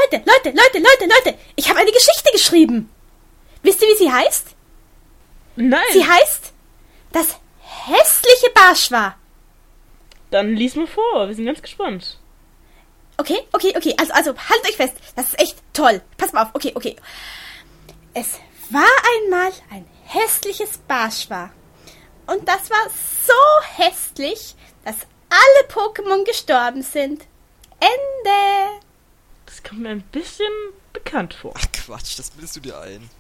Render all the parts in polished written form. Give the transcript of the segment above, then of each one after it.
Leute, ich habe eine Geschichte geschrieben. Wisst ihr, wie sie heißt? Nein. Sie heißt Das hässliche Barschwa. Dann lies mal vor, wir sind ganz gespannt. Okay. Also haltet euch fest, das ist echt toll. Passt mal auf, okay. Es war einmal ein hässliches Barschwa. Und das war so hässlich, dass alle Pokémon gestorben sind. Ende. Das kommt mir ein bisschen bekannt vor. Ach Quatsch, das bildest du dir ein.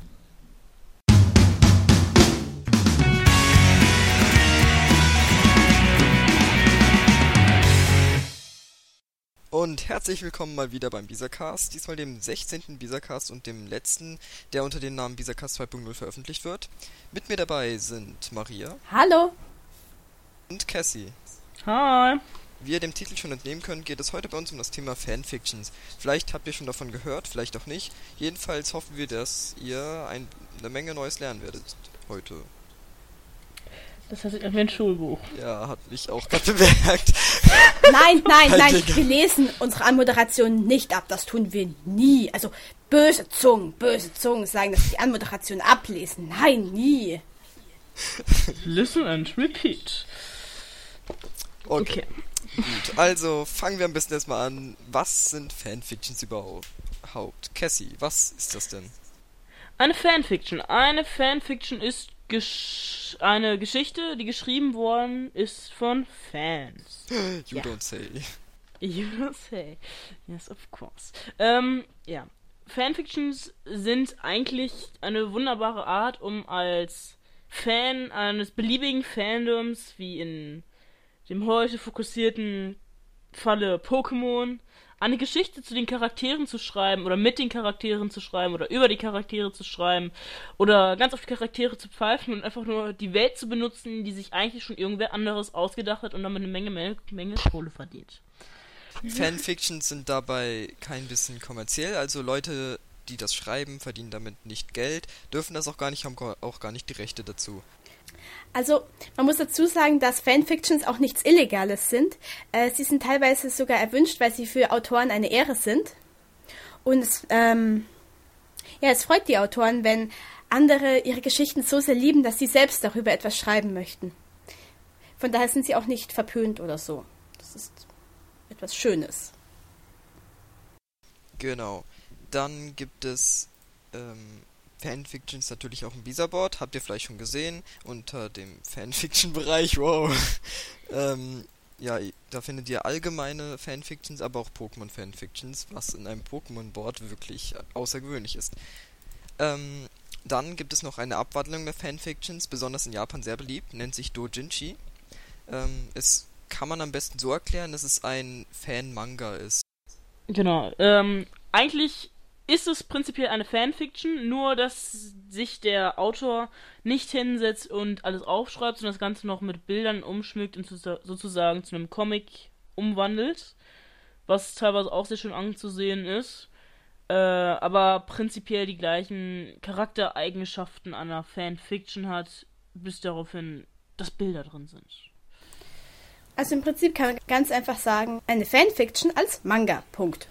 Und herzlich willkommen mal wieder beim Bizarcast, diesmal dem 16. Bizarcast und dem letzten, der unter dem Namen Bizarcast 2.0 veröffentlicht wird. Mit mir dabei sind Maria. Hallo. Und Cassie. Hi. Wie ihr dem Titel schon entnehmen könnt, geht es heute bei uns um das Thema Fanfictions. Vielleicht habt ihr schon davon gehört, vielleicht auch nicht. Jedenfalls hoffen wir, dass ihr eine Menge Neues lernen werdet heute. Das heißt, wie ein Schulbuch. Ja, hat mich auch gerade bemerkt. Nein, wir lesen unsere Anmoderation nicht ab, das tun wir nie. Also böse Zungen sagen, dass wir die Anmoderation ablesen. Nein, nie. Listen and repeat. Okay. Gut, also fangen wir am besten erstmal an. Was sind Fanfictions überhaupt? Cassie, was ist das denn? Eine Fanfiction ist eine Geschichte, die geschrieben worden ist von Fans. You don't say. You don't say. Yes, of course. Ja. Fanfictions sind eigentlich eine wunderbare Art, um als Fan eines beliebigen Fandoms, wie in dem heute fokussierten Falle Pokémon, eine Geschichte zu den Charakteren zu schreiben oder mit den Charakteren zu schreiben oder über die Charaktere zu schreiben oder ganz auf die Charaktere zu pfeifen und einfach nur die Welt zu benutzen, die sich eigentlich schon irgendwer anderes ausgedacht hat und damit eine Menge Kohle verdient. Fanfictions sind dabei kein bisschen kommerziell, also Leute, die das schreiben, verdienen damit nicht Geld, dürfen das auch gar nicht, haben auch gar nicht die Rechte dazu. Also, man muss dazu sagen, dass Fanfictions auch nichts Illegales sind. Sie sind teilweise sogar erwünscht, weil sie für Autoren eine Ehre sind. Und es freut die Autoren, wenn andere ihre Geschichten so sehr lieben, dass sie selbst darüber etwas schreiben möchten. Von daher sind sie auch nicht verpönt oder so. Das ist etwas Schönes. Genau. Dann gibt es Fanfictions natürlich auch im Bizarboard, habt ihr vielleicht schon gesehen, unter dem Fanfiction-Bereich, wow. Ja, da findet ihr allgemeine Fanfictions, aber auch Pokémon-Fanfictions, was in einem Pokémon-Board wirklich außergewöhnlich ist. Dann gibt es noch eine Abwandlung der Fanfictions, besonders in Japan sehr beliebt, nennt sich Doujinshi. Es kann man am besten so erklären, dass es ein Fan-Manga ist. Genau, eigentlich ist es prinzipiell eine Fanfiction, nur dass sich der Autor nicht hinsetzt und alles aufschreibt, sondern das Ganze noch mit Bildern umschmückt und sozusagen zu einem Comic umwandelt, was teilweise auch sehr schön anzusehen ist, aber prinzipiell die gleichen Charaktereigenschaften einer Fanfiction hat, bis darauf hin, dass Bilder drin sind. Also im Prinzip kann man ganz einfach sagen, eine Fanfiction als Manga, Punkt.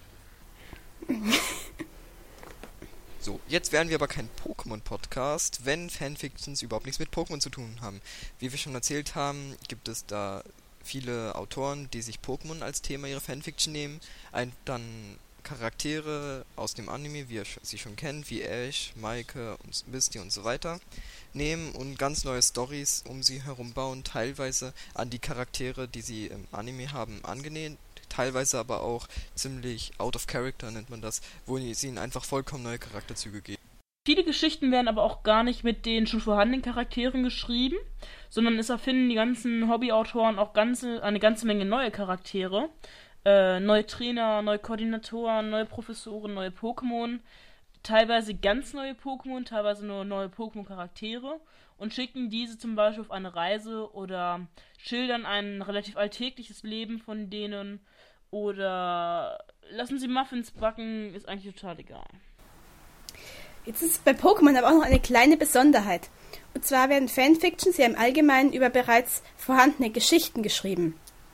So, jetzt wären wir aber kein Pokémon-Podcast, wenn Fanfictions überhaupt nichts mit Pokémon zu tun haben. Wie wir schon erzählt haben, gibt es da viele Autoren, die sich Pokémon als Thema ihrer Fanfiction nehmen, dann Charaktere aus dem Anime, wie ihr sie schon kennt, wie Ash, Maike und Misty und so weiter, nehmen und ganz neue Storys um sie herum bauen, teilweise an die Charaktere, die sie im Anime haben, angenähert, teilweise aber auch ziemlich out of character nennt man das, wo sie ihnen einfach vollkommen neue Charakterzüge geben. Viele Geschichten werden aber auch gar nicht mit den schon vorhandenen Charakteren geschrieben, sondern es erfinden die ganzen Hobbyautoren auch eine ganze Menge neue Charaktere, neue Trainer, neue Koordinatoren, neue Professoren, neue Pokémon, teilweise ganz neue Pokémon, teilweise nur neue Pokémon-Charaktere und schicken diese zum Beispiel auf eine Reise oder schildern ein relativ alltägliches Leben von denen oder lassen sie Muffins backen, ist eigentlich total egal. Jetzt ist bei Pokémon aber auch noch eine kleine Besonderheit. Und zwar werden Fanfictions ja im Allgemeinen über bereits vorhandene Geschichten geschrieben.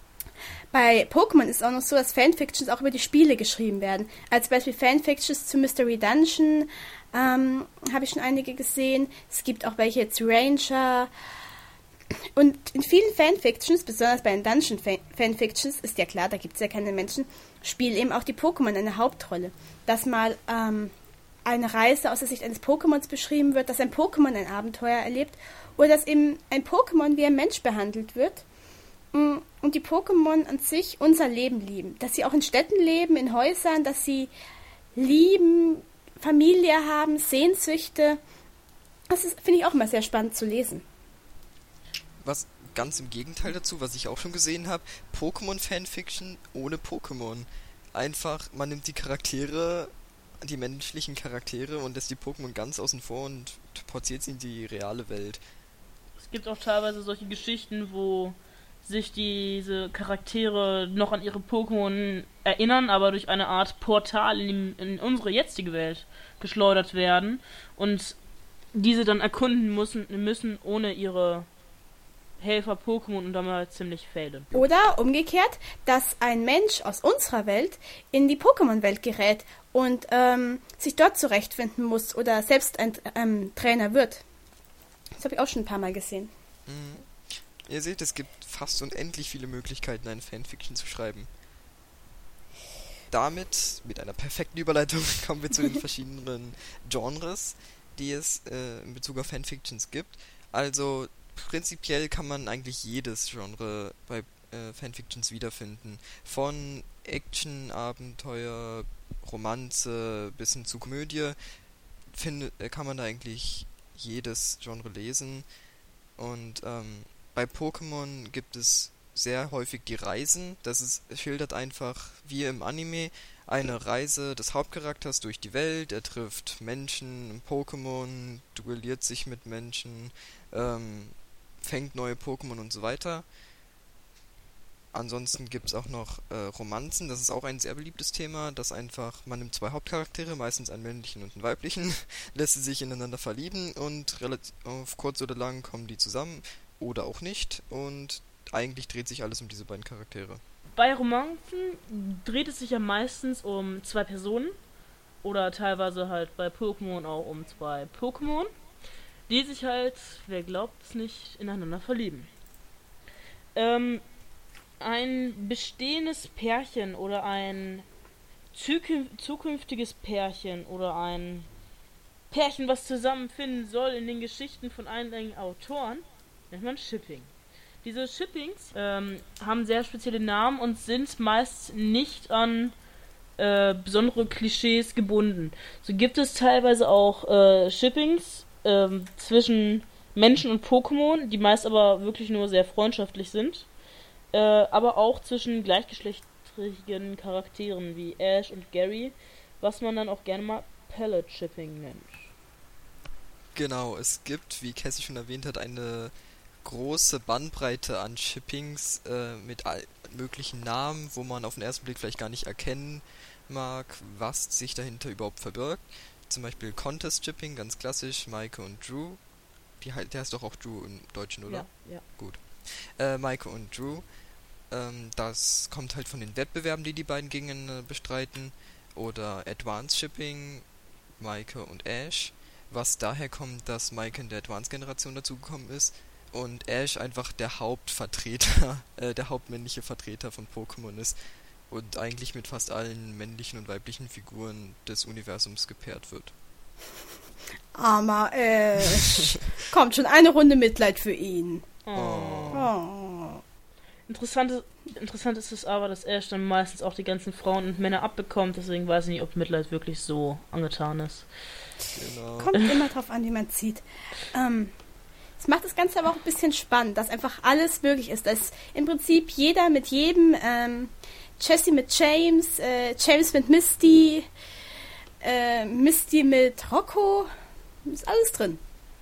bei Pokémon ist es auch noch so, dass Fanfictions auch über die Spiele geschrieben werden. Als Beispiel Fanfictions zu Mystery Dungeon habe ich schon einige gesehen. Es gibt auch welche zu Ranger. Und in vielen Fanfictions, besonders bei den Dungeon-Fanfictions, ist ja klar, da gibt es ja keine Menschen, spielen eben auch die Pokémon eine Hauptrolle. Dass mal eine Reise aus der Sicht eines Pokémons beschrieben wird, dass ein Pokémon ein Abenteuer erlebt oder dass eben ein Pokémon wie ein Mensch behandelt wird und die Pokémon an sich unser Leben lieben. Dass sie auch in Städten leben, in Häusern, dass sie lieben, Familie haben, Sehnsüchte. Das finde ich auch immer sehr spannend zu lesen. Was ganz im Gegenteil dazu, was ich auch schon gesehen habe, Pokémon-Fanfiction ohne Pokémon. Einfach, man nimmt die Charaktere, die menschlichen Charaktere und lässt die Pokémon ganz außen vor und portiert sie in die reale Welt. Es gibt auch teilweise solche Geschichten, wo sich diese Charaktere noch an ihre Pokémon erinnern, aber durch eine Art Portal in unsere jetzige Welt geschleudert werden und diese dann erkunden müssen ohne ihre Helfer Pokémon und dann mal ziemlich failen. Oder umgekehrt, dass ein Mensch aus unserer Welt in die Pokémon-Welt gerät und sich dort zurechtfinden muss oder selbst ein Trainer wird. Das habe ich auch schon ein paar Mal gesehen. Mhm. Ihr seht, es gibt fast unendlich viele Möglichkeiten, eine Fanfiction zu schreiben. Damit, mit einer perfekten Überleitung, kommen wir zu den verschiedenen Genres, die es in Bezug auf Fanfictions gibt. Also prinzipiell kann man eigentlich jedes Genre bei Fanfictions wiederfinden. Von Action, Abenteuer, Romanze bis hin zu Komödie kann man da eigentlich jedes Genre lesen. Und bei Pokémon gibt es sehr häufig die Reisen. Schildert einfach, wie im Anime, eine Reise des Hauptcharakters durch die Welt. Er trifft Menschen, Pokémon, duelliert sich mit Menschen, fängt neue Pokémon und so weiter. Ansonsten gibt es auch noch Romanzen. Das ist auch ein sehr beliebtes Thema, dass einfach, man nimmt zwei Hauptcharaktere, meistens einen männlichen und einen weiblichen, lässt sie sich ineinander verlieben und auf kurz oder lang kommen die zusammen oder auch nicht und eigentlich dreht sich alles um diese beiden Charaktere. Bei Romanzen dreht es sich ja meistens um zwei Personen oder teilweise halt bei Pokémon auch um zwei Pokémon, die sich halt, wer glaubt es nicht, ineinander verlieben. Ein bestehendes Pärchen oder ein zukünftiges Pärchen oder ein Pärchen, was zusammenfinden soll in den Geschichten von einigen Autoren, nennt man Shipping. Diese Shippings haben sehr spezielle Namen und sind meist nicht an besondere Klischees gebunden. So gibt es teilweise auch Shippings zwischen Menschen und Pokémon, die meist aber wirklich nur sehr freundschaftlich sind. Aber auch zwischen gleichgeschlechtlichen Charakteren wie Ash und Gary, was man dann auch gerne mal Palette-Shipping nennt. Genau, es gibt, wie Cassie schon erwähnt hat, eine große Bandbreite an Shippings mit allen möglichen Namen, wo man auf den ersten Blick vielleicht gar nicht erkennen mag, was sich dahinter überhaupt verbirgt. Zum Beispiel Contest-Shipping, ganz klassisch, Maike und Drew. Der heißt doch auch Drew im Deutschen, oder? Ja. Gut. Maike und Drew. Das kommt halt von den Wettbewerben, die beiden gegeneinander bestreiten. Oder Advanced Shipping, Maike und Ash. Was daher kommt, dass Maike in der Advanced-Generation dazugekommen ist. Und Ash einfach der Hauptvertreter, der hauptmännliche Vertreter von Pokémon ist. Und eigentlich mit fast allen männlichen und weiblichen Figuren des Universums gepaart wird. Armer Ash. Kommt schon eine Runde Mitleid für ihn. Oh. Interessant ist es aber, dass Ash dann meistens auch die ganzen Frauen und Männer abbekommt, deswegen weiß ich nicht, ob Mitleid wirklich so angetan ist. Genau. Kommt immer drauf an, wie man zieht. Es macht das Ganze aber auch ein bisschen spannend, dass einfach alles möglich ist. Dass im Prinzip jeder mit jedem, Jessie mit James, James mit Misty, Misty mit Rocco, ist alles drin.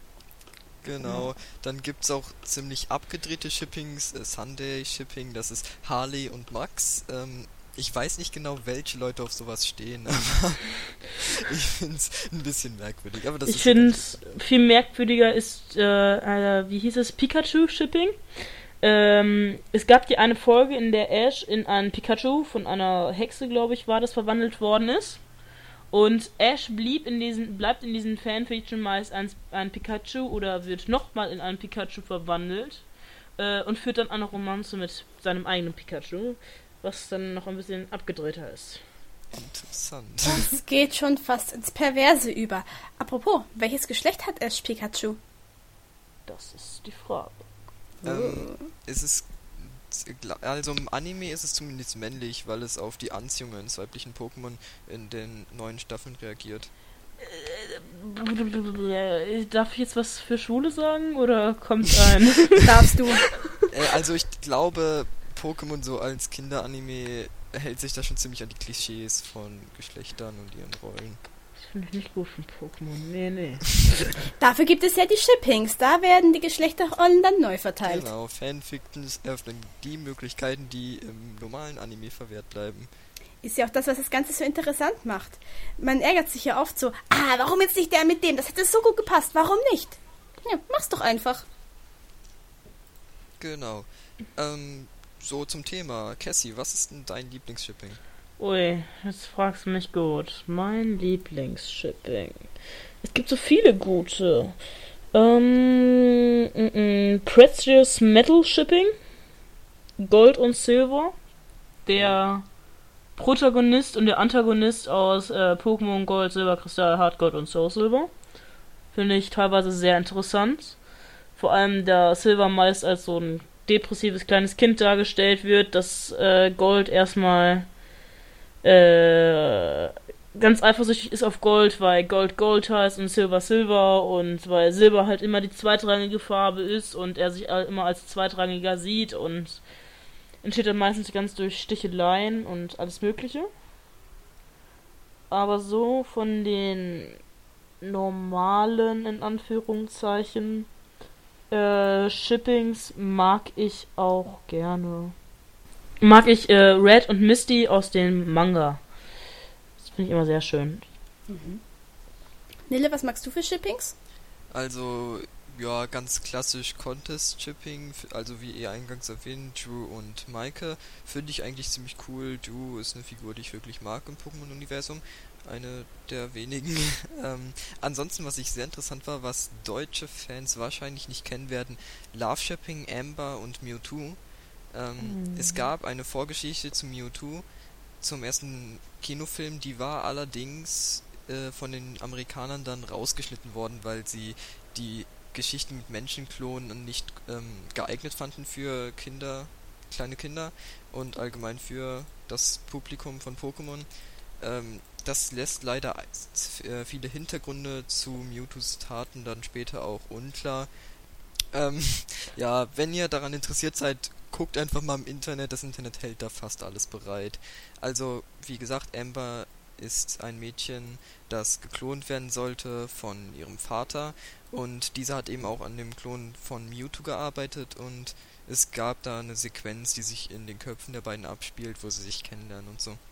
Genau, dann gibt's auch ziemlich abgedrehte Shippings, Sunday Shipping, das ist Harley und Max. Ich weiß nicht genau, welche Leute auf sowas stehen, aber ich find's ein bisschen merkwürdig. Aber ich finde, viel merkwürdiger ist, wie hieß es, Pikachu Shipping. Es gab die eine Folge, in der Ash in einen Pikachu von einer Hexe, glaube ich, war das, verwandelt worden ist. Und Ash bleibt in diesen Fanfiction meist ein Pikachu oder wird nochmal in einen Pikachu verwandelt und führt dann eine Romanze mit seinem eigenen Pikachu, was dann noch ein bisschen abgedrehter ist. Interessant. Das geht schon fast ins Perverse über. Apropos, welches Geschlecht hat Ash Pikachu? Das ist die Frage. Also im Anime ist es zumindest männlich, weil es auf die Anziehung eines weiblichen Pokémon in den neuen Staffeln reagiert. Darf ich jetzt was für Schwule sagen oder kommt ein? Darfst du. Also ich glaube, Pokémon so als Kinderanime hält sich da schon ziemlich an die Klischees von Geschlechtern und ihren Rollen. Das finde ich nicht gut von Pokémon. Nee. Dafür gibt es ja die Shippings. Da werden die Geschlechterrollen dann neu verteilt. Genau, Fanfictions öffnen die Möglichkeiten, die im normalen Anime verwehrt bleiben. Ist ja auch das, was das Ganze so interessant macht. Man ärgert sich ja oft so, warum jetzt nicht der mit dem? Das hätte so gut gepasst. Warum nicht? Ja, mach's doch einfach. Genau. So zum Thema. Cassie, was ist denn dein Lieblingsshipping? Ui, jetzt fragst du mich gut. Mein Lieblingsshipping. Es gibt so viele gute. Precious Metal Shipping. Gold und Silver. Der Protagonist und der Antagonist aus Pokémon Gold, Silber, Kristall, Hardgold und Soul Silver. Finde ich teilweise sehr interessant. Vor allem, da Silver meist als so ein depressives kleines Kind dargestellt wird, das Gold erstmal ganz eifersüchtig ist auf Gold, weil Gold Gold heißt und Silber Silber und weil Silber halt immer die zweitrangige Farbe ist und er sich immer als zweitrangiger sieht und entsteht dann meistens ganz durch Sticheleien und alles Mögliche. Aber so von den normalen, in Anführungszeichen, Shippings mag ich auch gerne. Mag ich Red und Misty aus dem Manga. Das finde ich immer sehr schön. Nille, was magst du für Shippings? Also, ja, ganz klassisch Contest-Shipping, also wie ihr eingangs erwähnt, Drew und Maike, finde ich eigentlich ziemlich cool. Drew ist eine Figur, die ich wirklich mag im Pokémon-Universum. Eine der wenigen. Ansonsten, was ich sehr interessant war, was deutsche Fans wahrscheinlich nicht kennen werden, Love-Shipping, Amber und Mewtwo. Es gab eine Vorgeschichte zu Mewtwo, zum ersten Kinofilm, die war allerdings von den Amerikanern dann rausgeschnitten worden, weil sie die Geschichten mit Menschenklonen nicht geeignet fanden für kleine Kinder und allgemein für das Publikum von Pokémon. Das lässt leider viele Hintergründe zu Mewtwo's Taten dann später auch unklar. Ja, wenn ihr daran interessiert seid, guckt einfach mal im Internet, das Internet hält da fast alles bereit. Also, wie gesagt, Amber ist ein Mädchen, das geklont werden sollte von ihrem Vater und dieser hat eben auch an dem Klon von Mewtwo gearbeitet und es gab da eine Sequenz, die sich in den Köpfen der beiden abspielt, wo sie sich kennenlernen und so.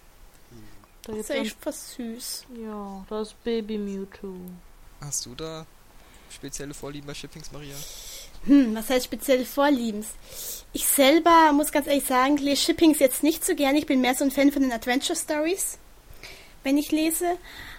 Da Das ist echt was süß. Ja, das ist Baby Mewtwo. Hast du da spezielle Vorlieben bei Shippings, Maria? Was heißt spezielle Vorliebens? Ich selber muss ganz ehrlich sagen, lese Shippings jetzt nicht so gerne. Ich bin mehr so ein Fan von den Adventure Stories, wenn ich lese.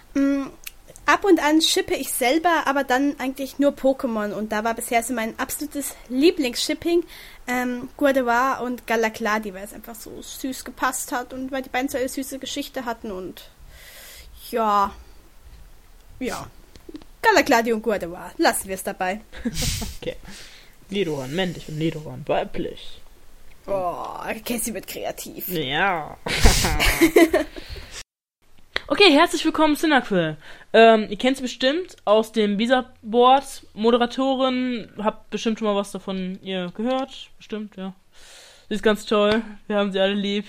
Ab und an shippe ich selber, aber dann eigentlich nur Pokémon. Und da war bisher so mein absolutes Lieblingsshipping Gardevoir und Galacladi, weil es einfach so süß gepasst hat und weil die beiden so eine süße Geschichte hatten und ja. Galacladi und Gardevoir. Lassen wir es dabei. Okay. Nidoran männlich und Nidoran weiblich. Oh, Cassie wird kreativ. Ja. Okay, herzlich willkommen, Cyndaquil. Ihr kennt sie bestimmt aus dem Bisa-Board. Moderatorin, habt bestimmt schon mal was davon ihr gehört. Bestimmt, ja. Sie ist ganz toll. Wir haben sie alle lieb.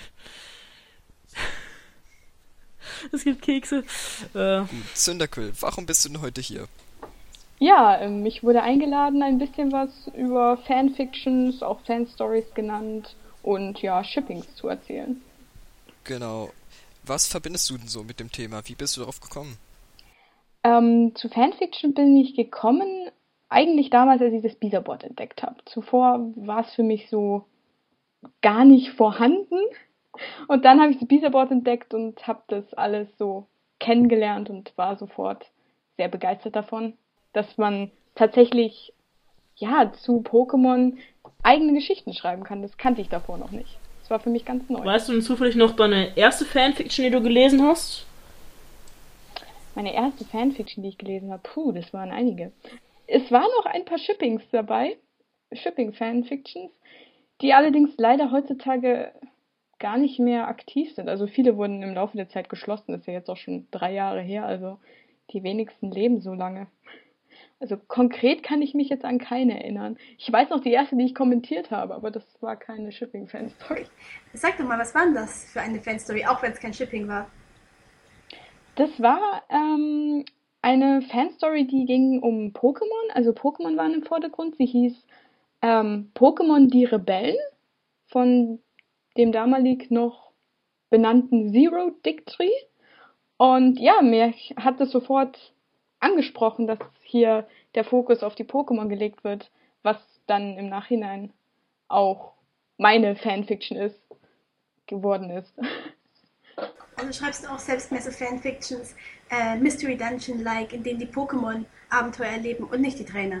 Es gibt Kekse. Gut, Cyndaquil, warum bist du denn heute hier? Ja, ich wurde eingeladen, ein bisschen was über Fanfictions, auch Fanstories genannt, und ja, Shippings zu erzählen. Genau. Was verbindest du denn so mit dem Thema? Wie bist du darauf gekommen? Zu Fanfiction bin ich gekommen, eigentlich damals, als ich das Beaverboard entdeckt habe. Zuvor war es für mich so gar nicht vorhanden. Und dann habe ich das Beaverboard entdeckt und habe das alles so kennengelernt und war sofort sehr begeistert davon, dass man tatsächlich zu Pokémon eigene Geschichten schreiben kann. Das kannte ich davor noch nicht. Das war für mich ganz neu. Weißt du denn zufällig noch deine erste Fanfiction, die du gelesen hast? Meine erste Fanfiction, die ich gelesen habe, das waren einige. Es waren noch ein paar Shippings dabei, Shipping-Fanfictions, die allerdings leider heutzutage gar nicht mehr aktiv sind. Also viele wurden im Laufe der Zeit geschlossen, das ist ja jetzt auch schon 3 Jahre her, also die wenigsten leben so lange. Also konkret kann ich mich jetzt an keine erinnern. Ich weiß noch die erste, die ich kommentiert habe, aber das war keine Shipping-Fanstory. Sag doch mal, was war denn das für eine Fanstory, auch wenn es kein Shipping war? Das war eine Fanstory, die ging um Pokémon. Also Pokémon waren im Vordergrund. Sie hieß Pokémon die Rebellen von dem damalig noch benannten Zero Dictree. Und ja, mir hat es sofort angesprochen, dass hier der Fokus auf die Pokémon gelegt wird, was dann im Nachhinein auch meine Fanfiction geworden ist. Und du schreibst auch selbst mehr so Fanfictions, Mystery Dungeon-like, in denen die Pokémon Abenteuer erleben und nicht die Trainer.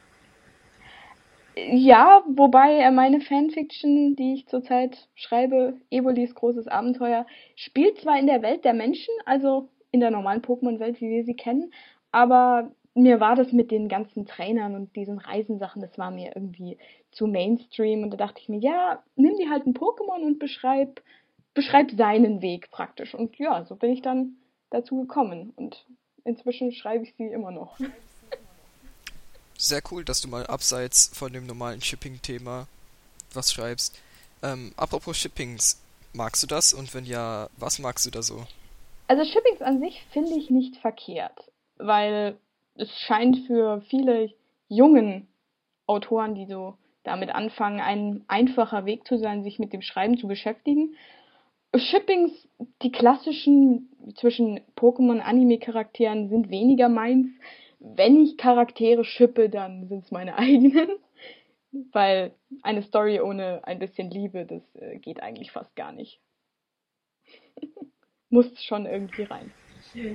Ja, wobei meine Fanfiction, die ich zurzeit schreibe, Evolis großes Abenteuer, spielt zwar in der Welt der Menschen, also in der normalen Pokémon-Welt, wie wir sie kennen, aber mir war das mit den ganzen Trainern und diesen Reisensachen, das war mir irgendwie zu Mainstream und da dachte ich mir, ja, nimm dir halt ein Pokémon und beschreib seinen Weg praktisch. Und ja, so bin ich dann dazu gekommen und inzwischen schreibe ich sie immer noch. Sehr cool, dass du mal abseits von dem normalen Shipping-Thema was schreibst. Apropos Shippings, magst du das? Und wenn ja, was magst du da so? Also Shippings an sich finde ich nicht verkehrt, weil es scheint für viele jungen Autoren, die so damit anfangen, ein einfacher Weg zu sein, sich mit dem Schreiben zu beschäftigen. Shippings, die klassischen zwischen Pokémon-Anime-Charakteren sind weniger meins. Wenn ich Charaktere shippe, dann sind es meine eigenen. Weil eine Story ohne ein bisschen Liebe, das geht eigentlich fast gar nicht. Muss schon irgendwie rein. Schön.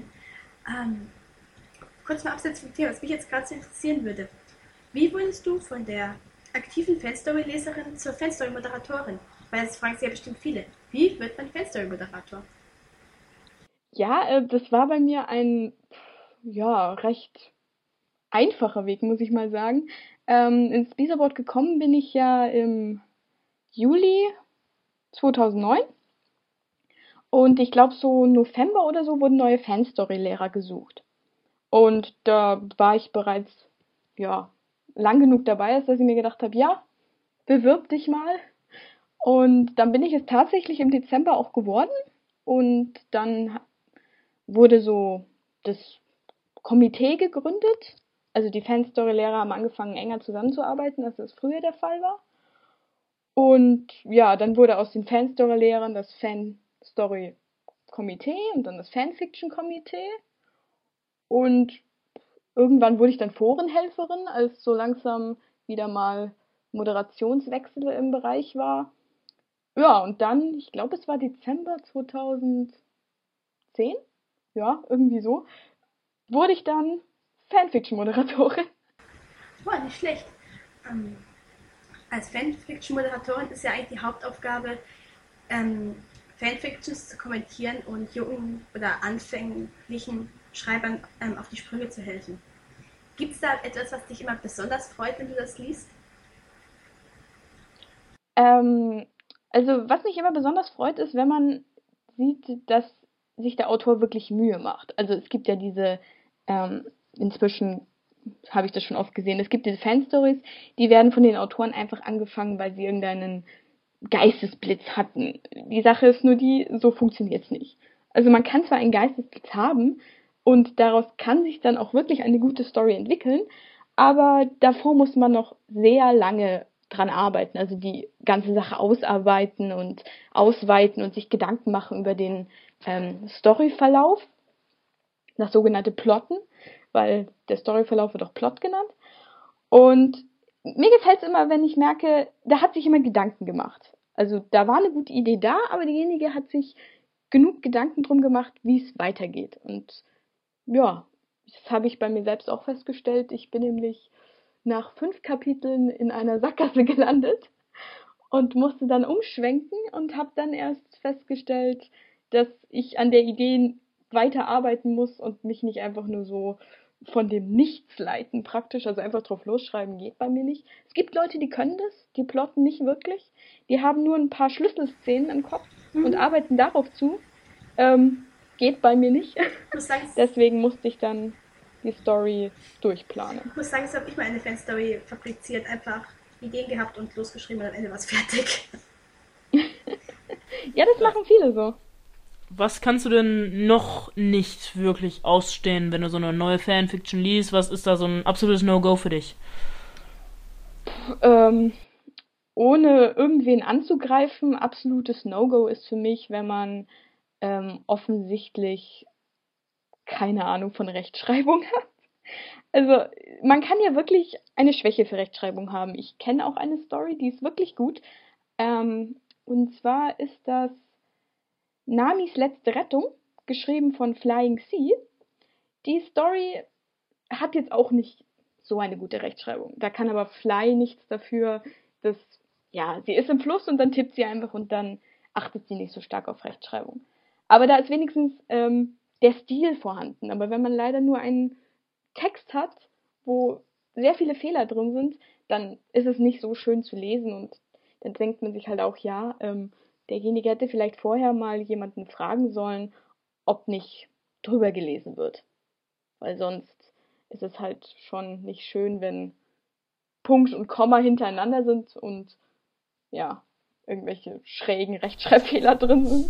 Kurz mal abseits vom Thema, was mich jetzt gerade so interessieren würde. Wie wurdest du von der aktiven Fanstory-Leserin zur Fanstory-Moderatorin? Weil das fragen sich ja bestimmt viele. Wie wird man Fanstory-Moderator? Ja, das war bei mir ein recht einfacher Weg, muss ich mal sagen. Ins Beaverboard gekommen bin ich ja im Juli 2009. Und ich glaube, so November oder so wurden neue Fanstory-Lehrer gesucht. Und da war ich bereits, lang genug dabei, dass ich mir gedacht habe, ja, bewirb dich mal. Und dann bin ich es tatsächlich im Dezember auch geworden. Und dann wurde so das Komitee gegründet. Also die Fanstory-Lehrer haben angefangen, enger zusammenzuarbeiten, als das früher der Fall war. Und ja, dann wurde aus den Fanstory-Lehrern das Fanstory-Komitee und dann das Fanfiction-Komitee. Und irgendwann wurde ich dann Forenhelferin, als so langsam wieder mal Moderationswechsel im Bereich war. Ja, und dann, ich glaube, es war Dezember 2010, ja, irgendwie so, wurde ich dann Fanfiction-Moderatorin. Boah, nicht schlecht. Als Fanfiction-Moderatorin ist ja eigentlich die Hauptaufgabe, Fanfictions zu kommentieren und jungen oder anfänglichen Schreibern auf die Sprünge zu helfen. Gibt es da etwas, was dich immer besonders freut, wenn du das liest? Also was mich immer besonders freut, ist, wenn man sieht, dass sich der Autor wirklich Mühe macht. Also es gibt ja diese, inzwischen habe ich das schon oft gesehen, es gibt diese Fanstories, die werden von den Autoren einfach angefangen, weil sie irgendeinen Geistesblitz hatten. Die Sache ist nur die, so funktioniert es nicht. Also man kann zwar einen Geistesblitz haben und daraus kann sich dann auch wirklich eine gute Story entwickeln, aber davor muss man noch sehr lange dran arbeiten, also die ganze Sache ausarbeiten und ausweiten und sich Gedanken machen über den Storyverlauf, das sogenannte Plotten, weil der Storyverlauf wird auch Plot genannt. Und mir gefällt es immer, wenn ich merke, da hat sich jemand Gedanken gemacht. Also da war eine gute Idee da, aber derjenige hat sich genug Gedanken drum gemacht, wie es weitergeht. Und ja, das habe ich bei mir selbst auch festgestellt. Ich bin nämlich nach 5 Kapiteln in einer Sackgasse gelandet und musste dann umschwenken und habe dann erst festgestellt, dass ich an der Idee weiterarbeiten muss und mich nicht einfach nur so von dem Nichts leiten praktisch, also einfach drauf losschreiben geht bei mir nicht. Es gibt Leute, die können das, die plotten nicht wirklich, die haben nur ein paar Schlüsselszenen im Kopf und arbeiten darauf zu. Geht bei mir nicht. Deswegen musste ich dann die Story durchplanen. Ich muss sagen, so habe ich mal eine Fanstory fabriziert, einfach Ideen gehabt und losgeschrieben und am Ende war es fertig. Ja, das machen viele so. Was kannst du denn noch nicht wirklich ausstehen, wenn du so eine neue Fanfiction liest? Was ist da so ein absolutes No-Go für dich? Ohne irgendwen anzugreifen, absolutes No-Go ist für mich, wenn man offensichtlich keine Ahnung von Rechtschreibung hat. Also man kann ja wirklich eine Schwäche für Rechtschreibung haben. Ich kenne auch eine Story, die ist wirklich gut. Und zwar ist das Namis letzte Rettung, geschrieben von Flying Sea. Die Story hat jetzt auch nicht so eine gute Rechtschreibung. Da kann aber Fly nichts dafür, dass, ja, sie ist im Fluss und dann tippt sie einfach und dann achtet sie nicht so stark auf Rechtschreibung. Aber da ist wenigstens der Stil vorhanden. Aber wenn man leider nur einen Text hat, wo sehr viele Fehler drin sind, dann ist es nicht so schön zu lesen und dann denkt man sich halt auch, ja, derjenige hätte vielleicht vorher mal jemanden fragen sollen, ob nicht drüber gelesen wird. Weil sonst ist es halt schon nicht schön, wenn Punkt und Komma hintereinander sind und ja, irgendwelche schrägen Rechtschreibfehler drin sind.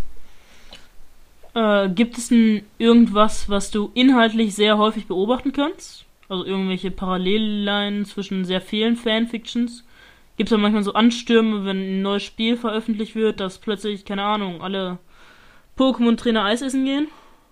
Gibt es denn irgendwas, was du inhaltlich sehr häufig beobachten kannst? Also irgendwelche Parallellinien zwischen sehr vielen Fanfictions? Gibt es da manchmal so Anstürme, wenn ein neues Spiel veröffentlicht wird, dass plötzlich, keine Ahnung, alle Pokémon-Trainer Eis essen gehen?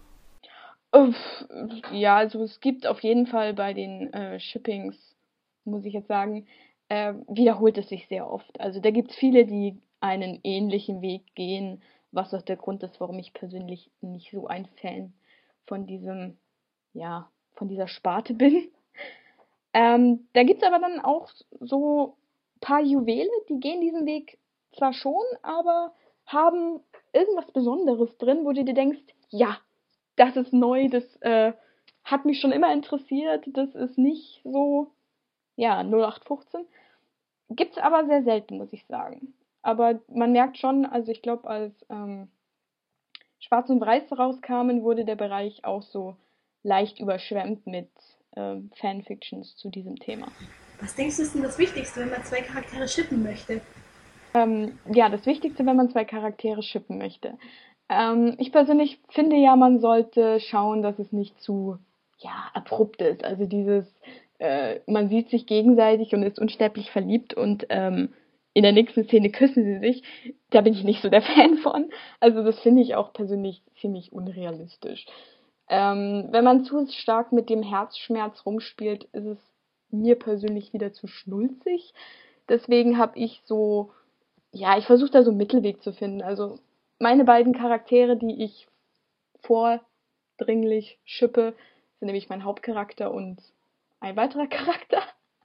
Ja, also es gibt auf jeden Fall bei den Shippings, muss ich jetzt sagen, wiederholt es sich sehr oft. Also da gibt es viele, die einen ähnlichen Weg gehen, was auch der Grund ist, warum ich persönlich nicht so ein Fan von diesem, ja, von dieser Sparte bin. Da gibt es aber dann auch so ein paar Juwele, die gehen diesen Weg zwar schon, aber haben irgendwas Besonderes drin, wo du dir denkst, ja, das ist neu, das hat mich schon immer interessiert, das ist nicht so, ja, 0815. Gibt's aber sehr selten, muss ich sagen. Aber man merkt schon, also ich glaube, als Schwarz und Weiß rauskamen, wurde der Bereich auch so leicht überschwemmt mit Fanfictions zu diesem Thema. Was denkst du ist denn das Wichtigste, wenn man 2 Charaktere shippen möchte? Ja, das Wichtigste, wenn man 2 Charaktere shippen möchte. Ich persönlich finde ja, man sollte schauen, dass es nicht zu abrupt ist. Also dieses, man sieht sich gegenseitig und ist unsterblich verliebt und in der nächsten Szene küssen sie sich. Da bin ich nicht so der Fan von. Also das finde ich auch persönlich ziemlich unrealistisch. Wenn man zu stark mit dem Herzschmerz rumspielt, ist es mir persönlich wieder zu schnulzig. Deswegen habe ich so, ich versuche da so einen Mittelweg zu finden. Also meine beiden Charaktere, die ich vordringlich shippe, sind nämlich mein Hauptcharakter und ein weiterer Charakter.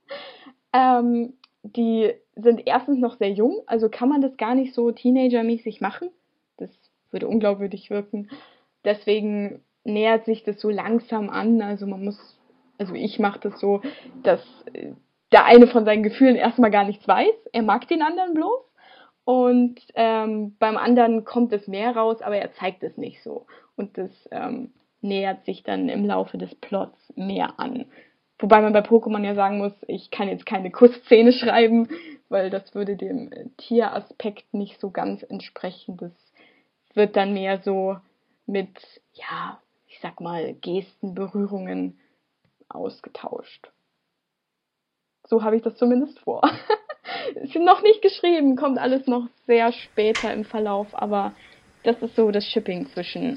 Die sind erstens noch sehr jung, also kann man das gar nicht so teenagermäßig machen. Das würde unglaubwürdig wirken. Deswegen nähert sich das so langsam an. Also ich mache das so, dass der eine von seinen Gefühlen erstmal gar nichts weiß. Er mag den anderen bloß. Und beim anderen kommt es mehr raus, aber er zeigt es nicht so. Und das nähert sich dann im Laufe des Plots mehr an. Wobei man bei Pokémon ja sagen muss, ich kann jetzt keine Kussszene schreiben, weil das würde dem Tieraspekt nicht so ganz entsprechen. Das wird dann mehr so mit, ich sag mal, Gesten, Berührungen ausgetauscht. So habe ich das zumindest vor. Ist noch nicht geschrieben, kommt alles noch sehr später im Verlauf, aber das ist so das Shipping zwischen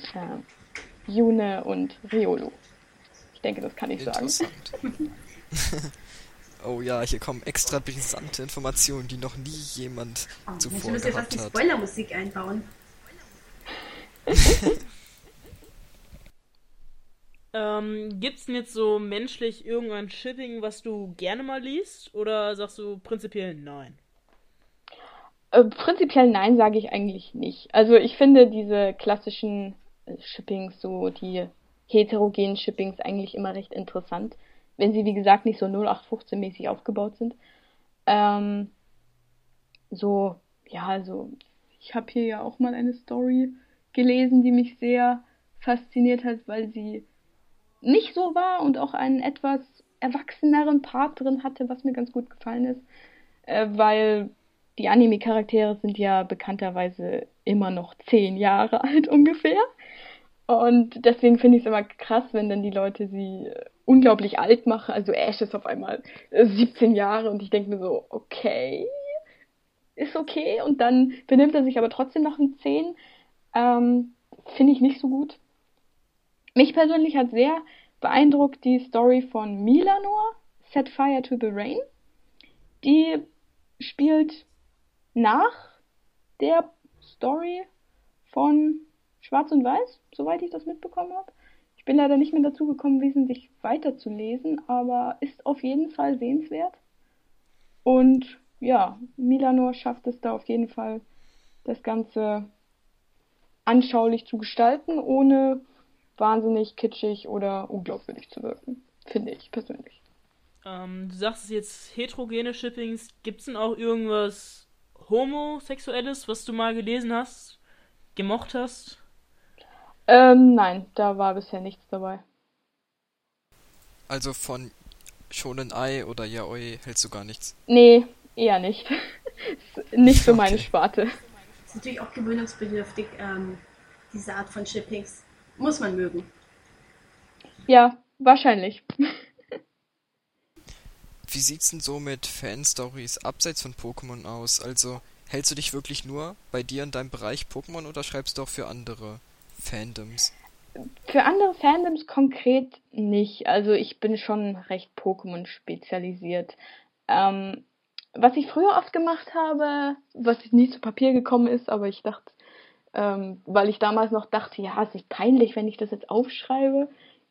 Yune und Riolu. Ich denke, das kann ich sagen. Oh ja, hier kommen extra brisante Informationen, die noch nie jemand zuvor müssen wir fast gehabt die hat. Spoilermusik einbauen. Gibt's denn jetzt so menschlich irgendein Shipping, was du gerne mal liest? Oder sagst du prinzipiell nein? Prinzipiell nein, sage ich eigentlich nicht. Also ich finde diese klassischen Shippings, so die heterogenen Shippings eigentlich immer recht interessant, wenn sie wie gesagt nicht so 0815-mäßig aufgebaut sind. Ähm, so, ja, also ich habe hier ja auch mal eine Story gelesen, die mich sehr fasziniert hat, weil sie nicht so war und auch einen etwas erwachseneren Part drin hatte, was mir ganz gut gefallen ist, weil die Anime-Charaktere sind ja bekannterweise immer noch 10 Jahre alt ungefähr. Und deswegen finde ich es immer krass, wenn dann die Leute sie unglaublich alt machen. Also Ash ist auf einmal 17 Jahre und ich denke mir so, okay, ist okay. Und dann benimmt er sich aber trotzdem noch wie 10. Finde ich nicht so gut. Mich persönlich hat sehr beeindruckt die Story von Milanor, Set Fire to the Rain. Die spielt nach der Story von Schwarz und Weiß, soweit ich das mitbekommen habe. Ich bin leider nicht mehr dazu gekommen, wesentlich weiterzulesen, aber ist auf jeden Fall sehenswert. Und ja, Milanor schafft es da auf jeden Fall, das Ganze anschaulich zu gestalten, ohne wahnsinnig kitschig oder unglaubwürdig zu wirken. Finde ich persönlich. Du sagst jetzt heterogene Shippings. Gibt's denn auch irgendwas Homosexuelles, was du mal gelesen hast, gemocht hast? Nein, da war bisher nichts dabei. Also von Shonen Ai oder Yaoi hältst du gar nichts. Nee, eher nicht. Ist nicht so meine Okay. Sparte. Ist natürlich auch gewöhnungsbedürftig, diese Art von Shippings. Muss man mögen. Ja, wahrscheinlich. Wie sieht's denn so mit Fanstories abseits von Pokémon aus? Also, hältst du dich wirklich nur bei dir in deinem Bereich Pokémon oder schreibst du auch für andere Fandoms? Für andere Fandoms konkret nicht. Also ich bin schon recht Pokémon spezialisiert. Ähm, Was ich früher oft gemacht habe, was nie zu Papier gekommen ist, aber ich dachte, weil ich damals noch dachte, ja, es ist peinlich, wenn ich das jetzt aufschreibe.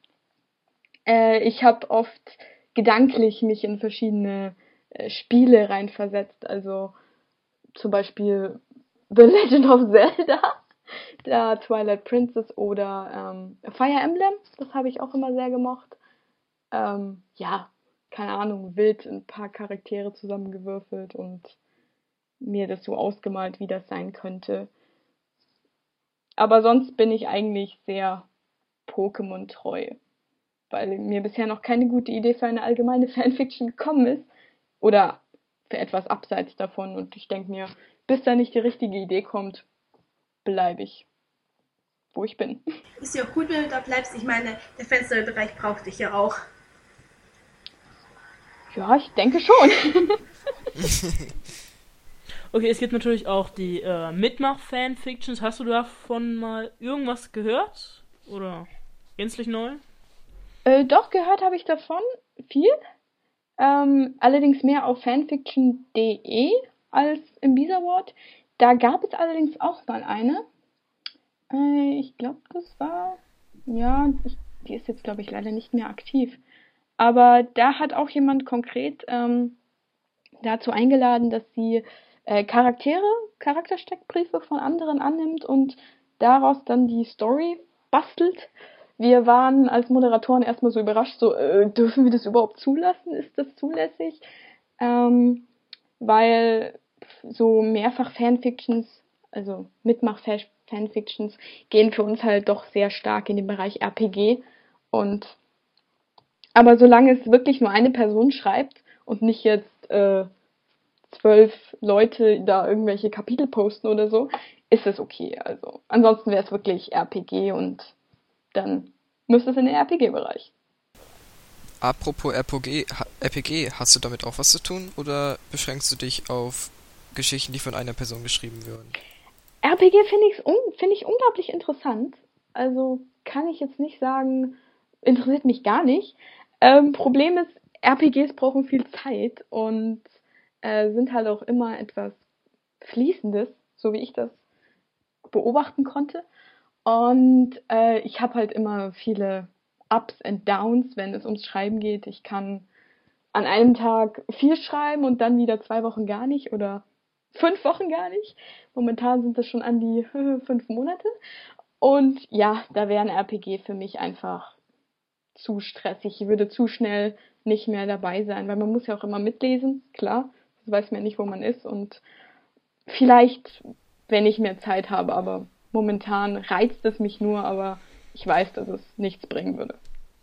Ich habe oft gedanklich mich in verschiedene Spiele reinversetzt. Also zum Beispiel The Legend of Zelda, der Twilight Princess oder Fire Emblem. Das habe ich auch immer sehr gemocht. Ja, keine Ahnung, wild ein paar Charaktere zusammengewürfelt und mir das so ausgemalt, wie das sein könnte. Aber sonst bin ich eigentlich sehr Pokémon-treu, weil mir bisher noch keine gute Idee für eine allgemeine Fanfiction gekommen ist. Oder für etwas abseits davon. Und ich denke mir, bis da nicht die richtige Idee kommt, bleibe ich, wo ich bin. Ist ja auch gut, wenn du da bleibst. Ich meine, der Fensterbereich braucht dich ja auch. Ja, ich denke schon. Okay, es gibt natürlich auch die Mitmach-Fanfictions. Hast du davon mal irgendwas gehört? Oder gänzlich neu? Doch, gehört habe ich davon viel. Allerdings mehr auf fanfiction.de als im Bizarwort. Da gab es allerdings auch mal eine. Ich glaube, das war, ja, die ist jetzt, glaube ich, leider nicht mehr aktiv. Aber da hat auch jemand konkret dazu eingeladen, dass sie Charaktersteckbriefe von anderen annimmt und daraus dann die Story bastelt. Wir waren als Moderatoren erstmal so überrascht, so, dürfen wir das überhaupt zulassen? Ist das zulässig? Weil so mehrfach Fanfictions, also Mitmach-Fanfictions, gehen für uns halt doch sehr stark in den Bereich RPG. Aber solange es wirklich nur eine Person schreibt und nicht jetzt 12 Leute da irgendwelche Kapitel posten oder so, ist es okay. Also ansonsten wäre es wirklich RPG und dann müsste es in den RPG-Bereich. Apropos RPG, hast du damit auch was zu tun oder beschränkst du dich auf Geschichten, die von einer Person geschrieben würden? RPG find ich unglaublich interessant. Also kann ich jetzt nicht sagen, interessiert mich gar nicht. Problem ist, RPGs brauchen viel Zeit und sind halt auch immer etwas Fließendes, so wie ich das beobachten konnte. Und ich habe halt immer viele Ups and Downs, wenn es ums Schreiben geht. Ich kann an einem Tag viel schreiben und dann wieder 2 Wochen gar nicht oder 5 Wochen gar nicht. Momentan sind es schon an die 5 Monate. Und ja, da wäre ein RPG für mich einfach zu stressig. Ich würde zu schnell nicht mehr dabei sein, weil man muss ja auch immer mitlesen, klar. Das weiß man ja nicht, wo man ist. Und vielleicht, wenn ich mehr Zeit habe, aber momentan reizt es mich nur, aber ich weiß, dass es nichts bringen würde.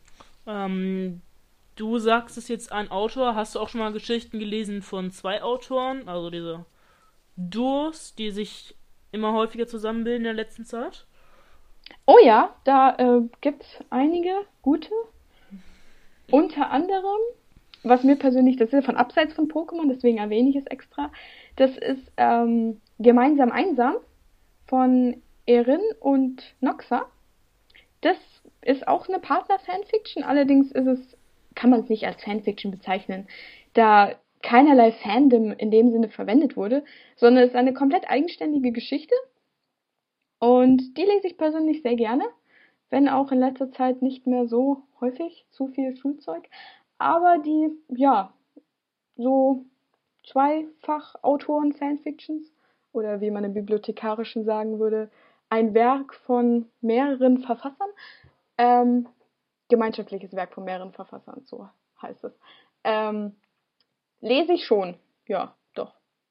Du sagst es jetzt ein Autor. Hast du auch schon mal Geschichten gelesen von 2 Autoren? Also diese Duos, die sich immer häufiger zusammenbilden in der letzten Zeit? Oh ja, da gibt es einige gute. Unter anderem, was mir persönlich, das ist ja von abseits von Pokémon, deswegen erwähne ich es extra, das ist Gemeinsam einsam von Erin und Noxa. Das ist auch eine Partner-Fanfiction, allerdings kann man es nicht als Fanfiction bezeichnen, da keinerlei Fandom in dem Sinne verwendet wurde, sondern es ist eine komplett eigenständige Geschichte und die lese ich persönlich sehr gerne, wenn auch in letzter Zeit nicht mehr so häufig, zu viel Schulzeug, aber die, ja, so Zweifach-Autoren-Fanfictions oder wie man im Bibliothekarischen sagen würde, ein Werk von mehreren Verfassern, ähm, gemeinschaftliches Werk von mehreren Verfassern, so heißt es. Lese ich schon, ja, doch.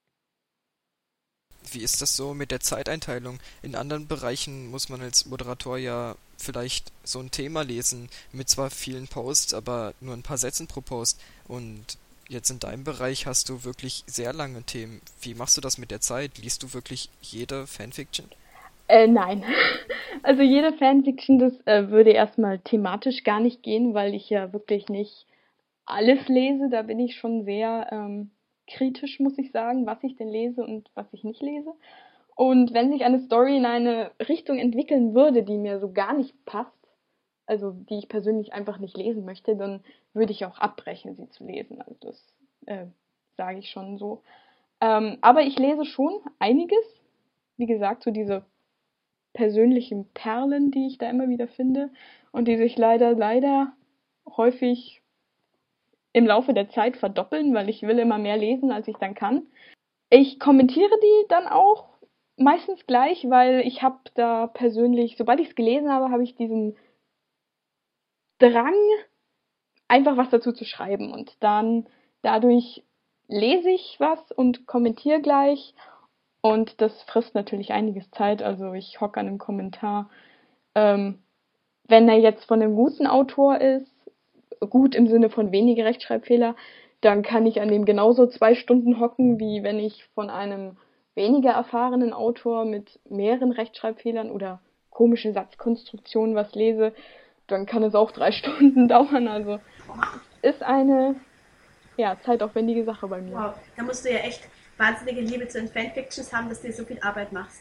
Wie ist das so mit der Zeiteinteilung? In anderen Bereichen muss man als Moderator ja vielleicht so ein Thema lesen, mit zwar vielen Posts, aber nur ein paar Sätzen pro Post. Und jetzt in deinem Bereich hast du wirklich sehr lange Themen. Wie machst du das mit der Zeit? Liest du wirklich jede Fanfiction? Nein. Also jede Fanfiction, das würde erstmal thematisch gar nicht gehen, weil ich ja wirklich nicht alles lese. Da bin ich schon sehr kritisch, muss ich sagen, was ich denn lese und was ich nicht lese. Und wenn sich eine Story in eine Richtung entwickeln würde, die mir so gar nicht passt, also die ich persönlich einfach nicht lesen möchte, dann würde ich auch abbrechen, sie zu lesen. Also das sage ich schon so. Aber ich lese schon einiges. Wie gesagt, so diese persönlichen Perlen, die ich da immer wieder finde und die sich leider häufig im Laufe der Zeit verdoppeln, weil ich will immer mehr lesen, als ich dann kann. Ich kommentiere die dann auch meistens gleich, weil ich habe da persönlich, sobald ich es gelesen habe, habe ich diesen Drang, einfach was dazu zu schreiben und dann dadurch lese ich was und kommentiere gleich und das frisst natürlich einiges Zeit, also ich hocke an einem Kommentar. Wenn er jetzt von einem guten Autor ist, gut im Sinne von wenige Rechtschreibfehler, dann kann ich an dem genauso 2 Stunden hocken, wie wenn ich von einem weniger erfahrenen Autor mit mehreren Rechtschreibfehlern oder komische Satzkonstruktionen was lese, dann kann es auch 3 Stunden dauern. Also ist eine zeitaufwendige Sache bei mir. Wow, da musst du ja echt wahnsinnige Liebe zu den Fanfictions haben, dass du dir so viel Arbeit machst.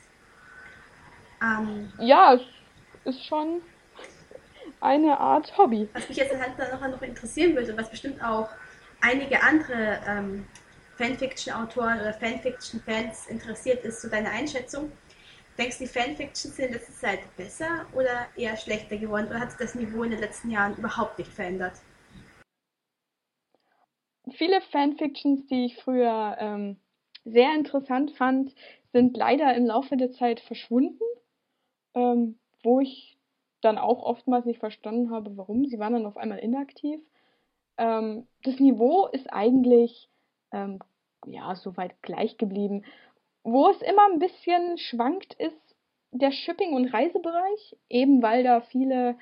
Ja, es ist schon eine Art Hobby. Was mich jetzt dann noch interessieren würde, was bestimmt auch einige andere Fanfiction-Autoren oder Fanfiction-Fans interessiert, ist so deine Einschätzung. Denkst du, die Fanfictions sind in letzter Zeit besser oder eher schlechter geworden? Oder hat sich das Niveau in den letzten Jahren überhaupt nicht verändert? Viele Fanfictions, die ich früher sehr interessant fand, sind leider im Laufe der Zeit verschwunden, wo ich dann auch oftmals nicht verstanden habe, warum. Sie waren dann auf einmal inaktiv. Das Niveau ist eigentlich soweit gleich geblieben. Wo es immer ein bisschen schwankt, ist der Shipping- und Reisebereich, eben weil da viele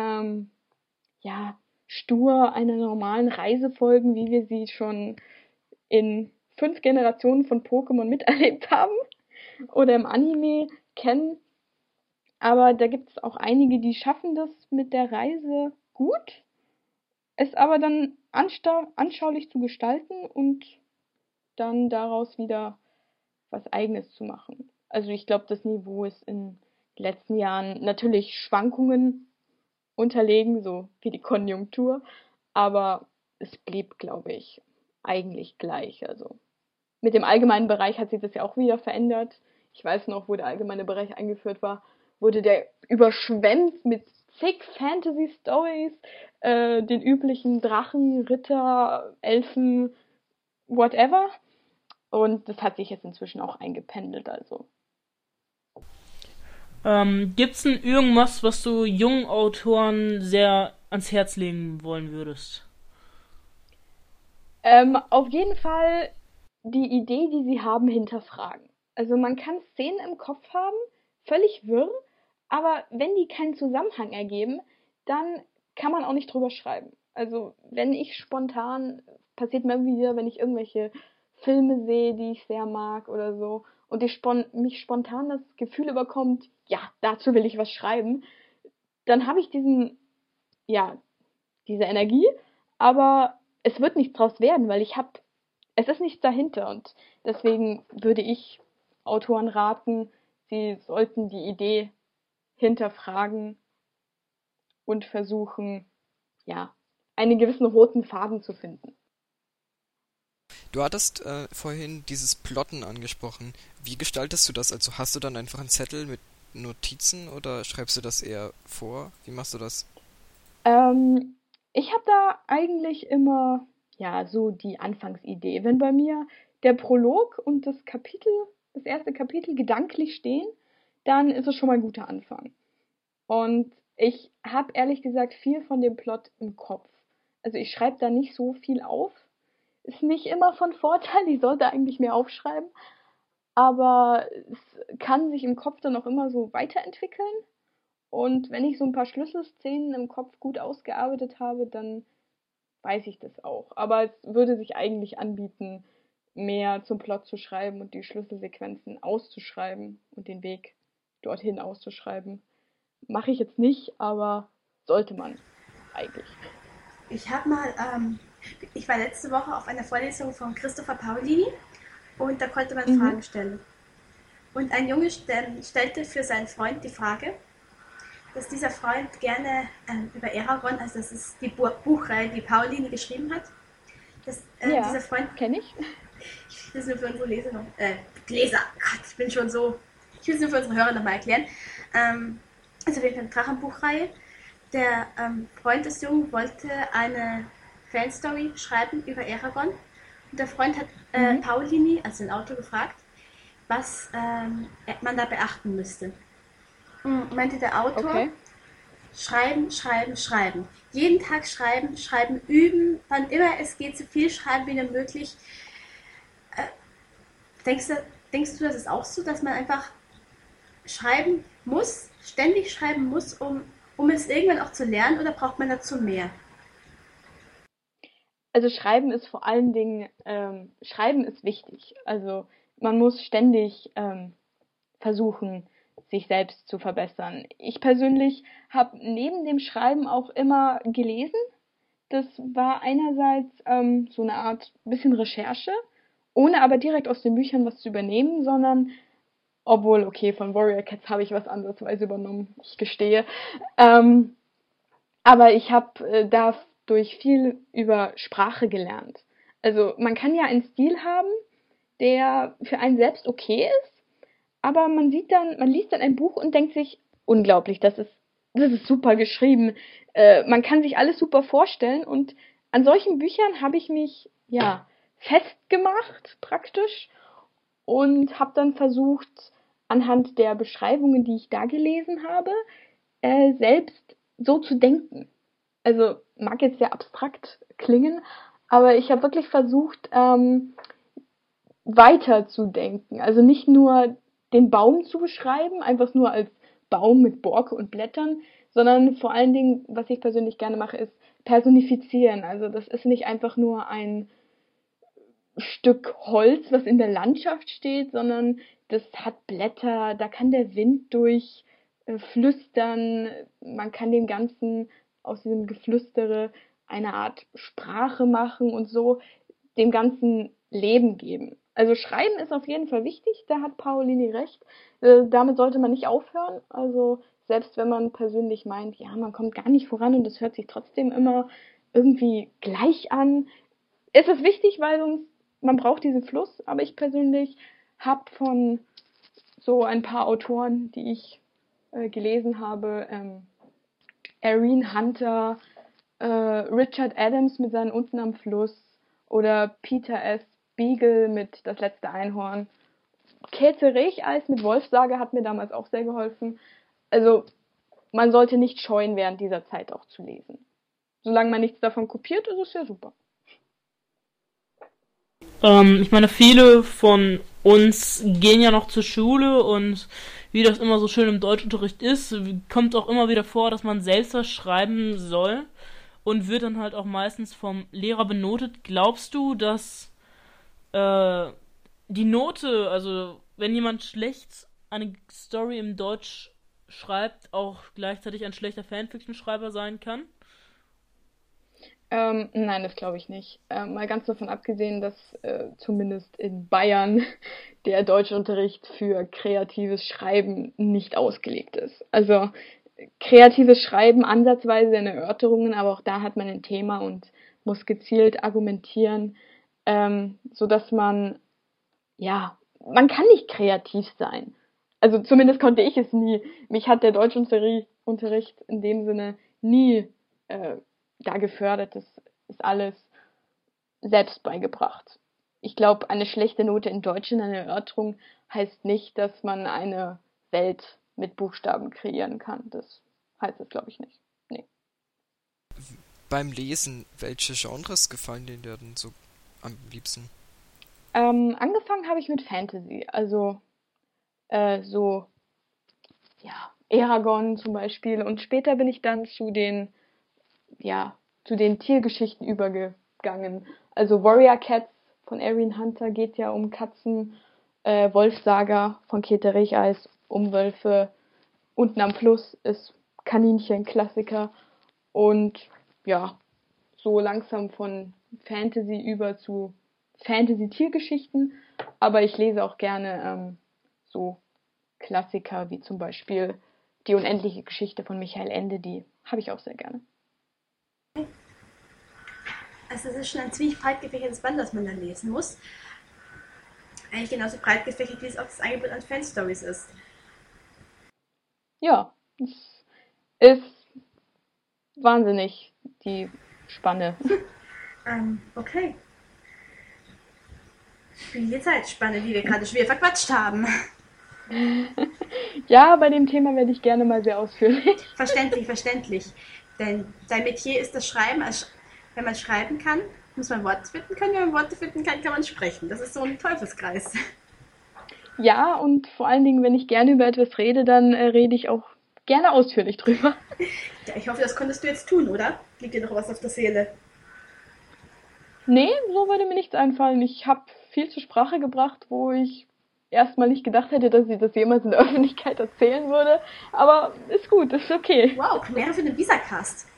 stur einer normalen Reise folgen, wie wir sie schon in 5 Generationen von Pokémon miterlebt haben oder im Anime kennen. Aber da gibt es auch einige, die schaffen das mit der Reise gut, es aber dann anschaulich zu gestalten und dann daraus wieder was Eigenes zu machen. Also ich glaube, das Niveau ist in den letzten Jahren natürlich Schwankungen unterlegen, so wie die Konjunktur, aber es blieb, glaube ich, eigentlich gleich. Also mit dem allgemeinen Bereich hat sich das ja auch wieder verändert. Ich weiß noch, wo der allgemeine Bereich eingeführt war, wurde der überschwemmt mit zig Fantasy-Stories, den üblichen Drachen, Ritter, Elfen, whatever. Und das hat sich jetzt inzwischen auch eingependelt, also. Gibt's denn irgendwas, was du jungen Autoren sehr ans Herz legen wollen würdest? Auf jeden Fall die Idee, die sie haben, hinterfragen. Also man kann Szenen im Kopf haben, völlig wirr, aber wenn die keinen Zusammenhang ergeben, dann kann man auch nicht drüber schreiben. Also wenn ich spontan, passiert mir immer wieder, wenn ich irgendwelche Filme sehe, die ich sehr mag oder so, und mich spontan das Gefühl überkommt, ja, dazu will ich was schreiben, dann habe ich ja, diese Energie, aber es wird nichts draus werden, weil es ist nichts dahinter und deswegen würde ich Autoren raten, sie sollten die Idee hinterfragen und versuchen, ja, einen gewissen roten Faden zu finden. Du hattest vorhin dieses Plotten angesprochen. Wie gestaltest du das? Also hast du dann einfach einen Zettel mit Notizen oder schreibst du das eher vor? Wie machst du das? Ähm, Ich habe da eigentlich immer, ja, so die Anfangsidee. Wenn bei mir der Prolog und das erste Kapitel gedanklich stehen, dann ist es schon mal ein guter Anfang. Und ich habe ehrlich gesagt viel von dem Plot im Kopf. Also ich schreibe da nicht so viel auf. Ist nicht immer von Vorteil, ich sollte eigentlich mehr aufschreiben. Aber es kann sich im Kopf dann auch immer so weiterentwickeln. Und wenn ich so ein paar Schlüsselszenen im Kopf gut ausgearbeitet habe, dann weiß ich das auch. Aber es würde sich eigentlich anbieten, mehr zum Plot zu schreiben und die Schlüsselsequenzen auszuschreiben und den Weg dorthin auszuschreiben. Mache ich jetzt nicht, aber sollte man eigentlich. Ich habe mal, ich war letzte Woche auf einer Vorlesung von Christopher Paolini und da konnte man Mhm. Fragen stellen. Und ein Junge stellte für seinen Freund die Frage, dass dieser Freund gerne über Eragon, also das ist die Buchreihe, die Paolini geschrieben hat, dass Ja, dieser Freund, kenne ich. ich will es nur für unsere Leser, Gott, ich bin schon so, ich will es nur für unsere Hörer nochmal erklären, also wir eine Drachenbuchreihe. Der Freund des Jungen wollte eine Fanstory schreiben über Eragon und der Freund hat Mhm. Paolini, also den Autor, gefragt, was man da beachten müsste. Meinte der Autor, Okay. schreiben, schreiben, schreiben. Jeden Tag schreiben, schreiben, üben, wann immer es geht, so viel schreiben wie nur möglich. Denkst du, denkst du, das ist auch so, dass man einfach schreiben muss, ständig schreiben muss, um es irgendwann auch zu lernen, oder braucht man dazu mehr? Also Schreiben ist vor allen Dingen, Schreiben ist wichtig. Also man muss ständig versuchen, sich selbst zu verbessern. Ich persönlich habe neben dem Schreiben auch immer gelesen. Das war einerseits so eine Art bisschen Recherche, ohne aber direkt aus den Büchern was zu übernehmen, sondern obwohl, okay, von Warrior Cats habe ich was ansatzweise übernommen, ich gestehe. Ähm, aber ich habe dadurch viel über Sprache gelernt. Also man kann ja einen Stil haben, der für einen selbst okay ist, aber man liest dann ein Buch und denkt sich, unglaublich, das ist super geschrieben. Man kann sich alles super vorstellen und an solchen Büchern habe ich mich, ja, festgemacht praktisch und habe dann versucht, anhand der Beschreibungen, die ich da gelesen habe, selbst so zu denken. Also mag jetzt sehr abstrakt klingen, aber ich habe wirklich versucht, weiterzudenken. Also nicht nur den Baum zu beschreiben, einfach nur als Baum mit Borke und Blättern, sondern vor allen Dingen, was ich persönlich gerne mache, ist personifizieren. Also das ist nicht einfach nur ein Stück Holz, was in der Landschaft steht, sondern das hat Blätter, da kann der Wind durch flüstern, man kann dem Ganzen aus diesem Geflüstere eine Art Sprache machen und so dem Ganzen Leben geben. Also Schreiben ist auf jeden Fall wichtig, da hat Paolini recht. Damit sollte man nicht aufhören. Also selbst wenn man persönlich meint, ja, man kommt gar nicht voran und es hört sich trotzdem immer irgendwie gleich an. Es ist wichtig, weil sonst, man braucht diesen Fluss, aber ich persönlich habe von so ein paar Autoren, die ich gelesen habe, Irene Hunter, Richard Adams mit seinen Unten am Fluss oder Peter S. Beagle mit Das letzte Einhorn. Käthe Recheis mit Wolfssager hat mir damals auch sehr geholfen. Also man sollte nicht scheuen, während dieser Zeit auch zu lesen. Solange man nichts davon kopiert, ist es ja super. Ich meine, viele von uns gehen ja noch zur Schule und wie das immer so schön im Deutschunterricht ist, kommt auch immer wieder vor, dass man selbst was schreiben soll und wird dann halt auch meistens vom Lehrer benotet. Glaubst du, dass die Note, also wenn jemand schlecht eine Story im Deutsch schreibt, auch gleichzeitig ein schlechter Fanfiction-Schreiber sein kann? Nein, das glaube ich nicht. Mal ganz davon abgesehen, dass zumindest in Bayern der Deutschunterricht für kreatives Schreiben nicht ausgelegt ist. Also kreatives Schreiben ansatzweise in Erörterungen, aber auch da hat man ein Thema und muss gezielt argumentieren, sodass man, ja, man kann nicht kreativ sein. Also zumindest konnte ich es nie. Mich hat der Deutschunterricht in dem Sinne nie da gefördert. Das ist alles selbst beigebracht. Ich glaube, eine schlechte Note in Deutsch in einer Erörterung heißt nicht, dass man eine Welt mit Buchstaben kreieren kann. Das heißt es, glaube ich, nicht. Nee. Beim Lesen, welche Genres gefallen dir denn so am liebsten? Angefangen habe ich mit Fantasy, also so, ja, Eragon zum Beispiel. Und später bin ich dann zu den Tiergeschichten übergegangen. Also Warrior Cats von Irene Hunter geht ja um Katzen, Wolfssaga von Käthe Recheis um Wölfe, Unten am Fluss ist Kaninchen, Klassiker und ja, so langsam von Fantasy über zu Fantasy-Tiergeschichten, aber ich lese auch gerne so Klassiker wie zum Beispiel Die unendliche Geschichte von Michael Ende, die habe ich auch sehr gerne. Also es ist schon ein ziemlich breit gefächertes Band, das man dann lesen muss. Eigentlich genauso breit gefächert, wie es auch das Angebot an Fanstories ist. Ja, es ist wahnsinnig die Spanne. Okay. Viele Zeitspanne, die wir gerade schwer verquatscht haben. Ja, bei dem Thema werde ich gerne mal sehr ausführlich. Verständlich. Denn dein Metier ist das Schreiben. Also, wenn man schreiben kann, muss man Worte finden können. Wenn man Worte finden kann, kann man sprechen. Das ist so ein Teufelskreis. Ja, und vor allen Dingen, wenn ich gerne über etwas rede, dann rede ich auch gerne ausführlich drüber. Ja, ich hoffe, das konntest du jetzt tun, oder? Liegt dir noch was auf der Seele? Nee, so würde mir nichts einfallen. Ich habe viel zur Sprache gebracht, wo ich erstmal nicht gedacht hätte, dass ich das jemals in der Öffentlichkeit erzählen würde. Aber ist gut, ist okay. Wow, Premiere für den Visacast.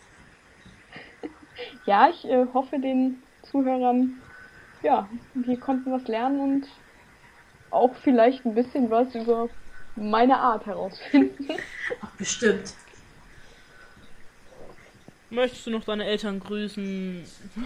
Ja, ich hoffe den Zuhörern, ja, die konnten was lernen und auch vielleicht ein bisschen was über meine Art herausfinden. Ach, bestimmt. Möchtest du noch deine Eltern grüßen?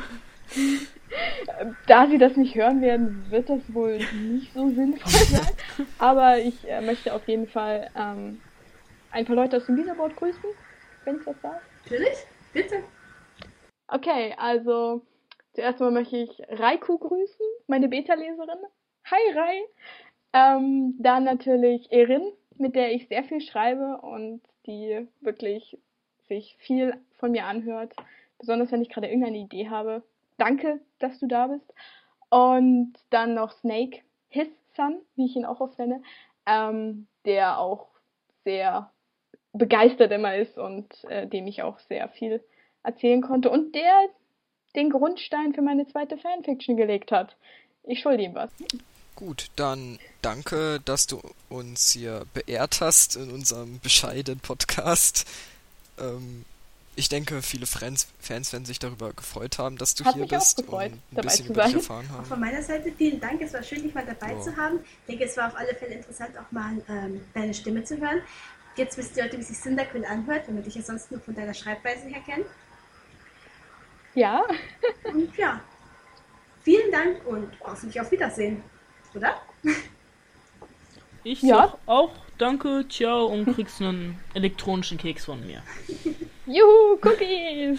Da sie das nicht hören werden, wird das wohl nicht so sinnvoll sein. Aber ich möchte auf jeden Fall ein paar Leute aus dem Visabord grüßen, wenn ich das darf. Natürlich, bitte. Okay, also zuerst mal möchte ich Raiku grüßen, meine Beta-Leserin. Hi Rai! Dann natürlich Erin, mit der ich sehr viel schreibe und die wirklich sich viel von mir anhört. Besonders wenn ich gerade irgendeine Idee habe. Danke, dass du da bist. Und dann noch Snake, his son, wie ich ihn auch oft nenne, der auch sehr begeistert immer ist und dem ich auch sehr viel erzählen konnte. Und der den Grundstein für meine zweite Fanfiction gelegt hat. Ich schulde ihm was. Gut, dann danke, dass du uns hier beehrt hast in unserem bescheidenen Podcast. Ich denke, viele Fans werden sich darüber gefreut haben, dass du Hat hier mich auch bist gefreut, und ein dabei bisschen zu über dich sein. erfahren Auch haben. von meiner Seite vielen Dank. Es war schön, dich mal dabei zu haben. Ich denke, es war auf alle Fälle interessant, auch mal deine Stimme zu hören. Jetzt wisst ihr heute, wie sich Cyndaquil anhört, wenn man dich ja sonst nur von deiner Schreibweise her kennt. Ja. Und ja, vielen Dank und hoffentlich auf Wiedersehen, oder? Ich Ja. sag auch danke, ciao und kriegst einen elektronischen Keks von mir. Juhu, Cookies!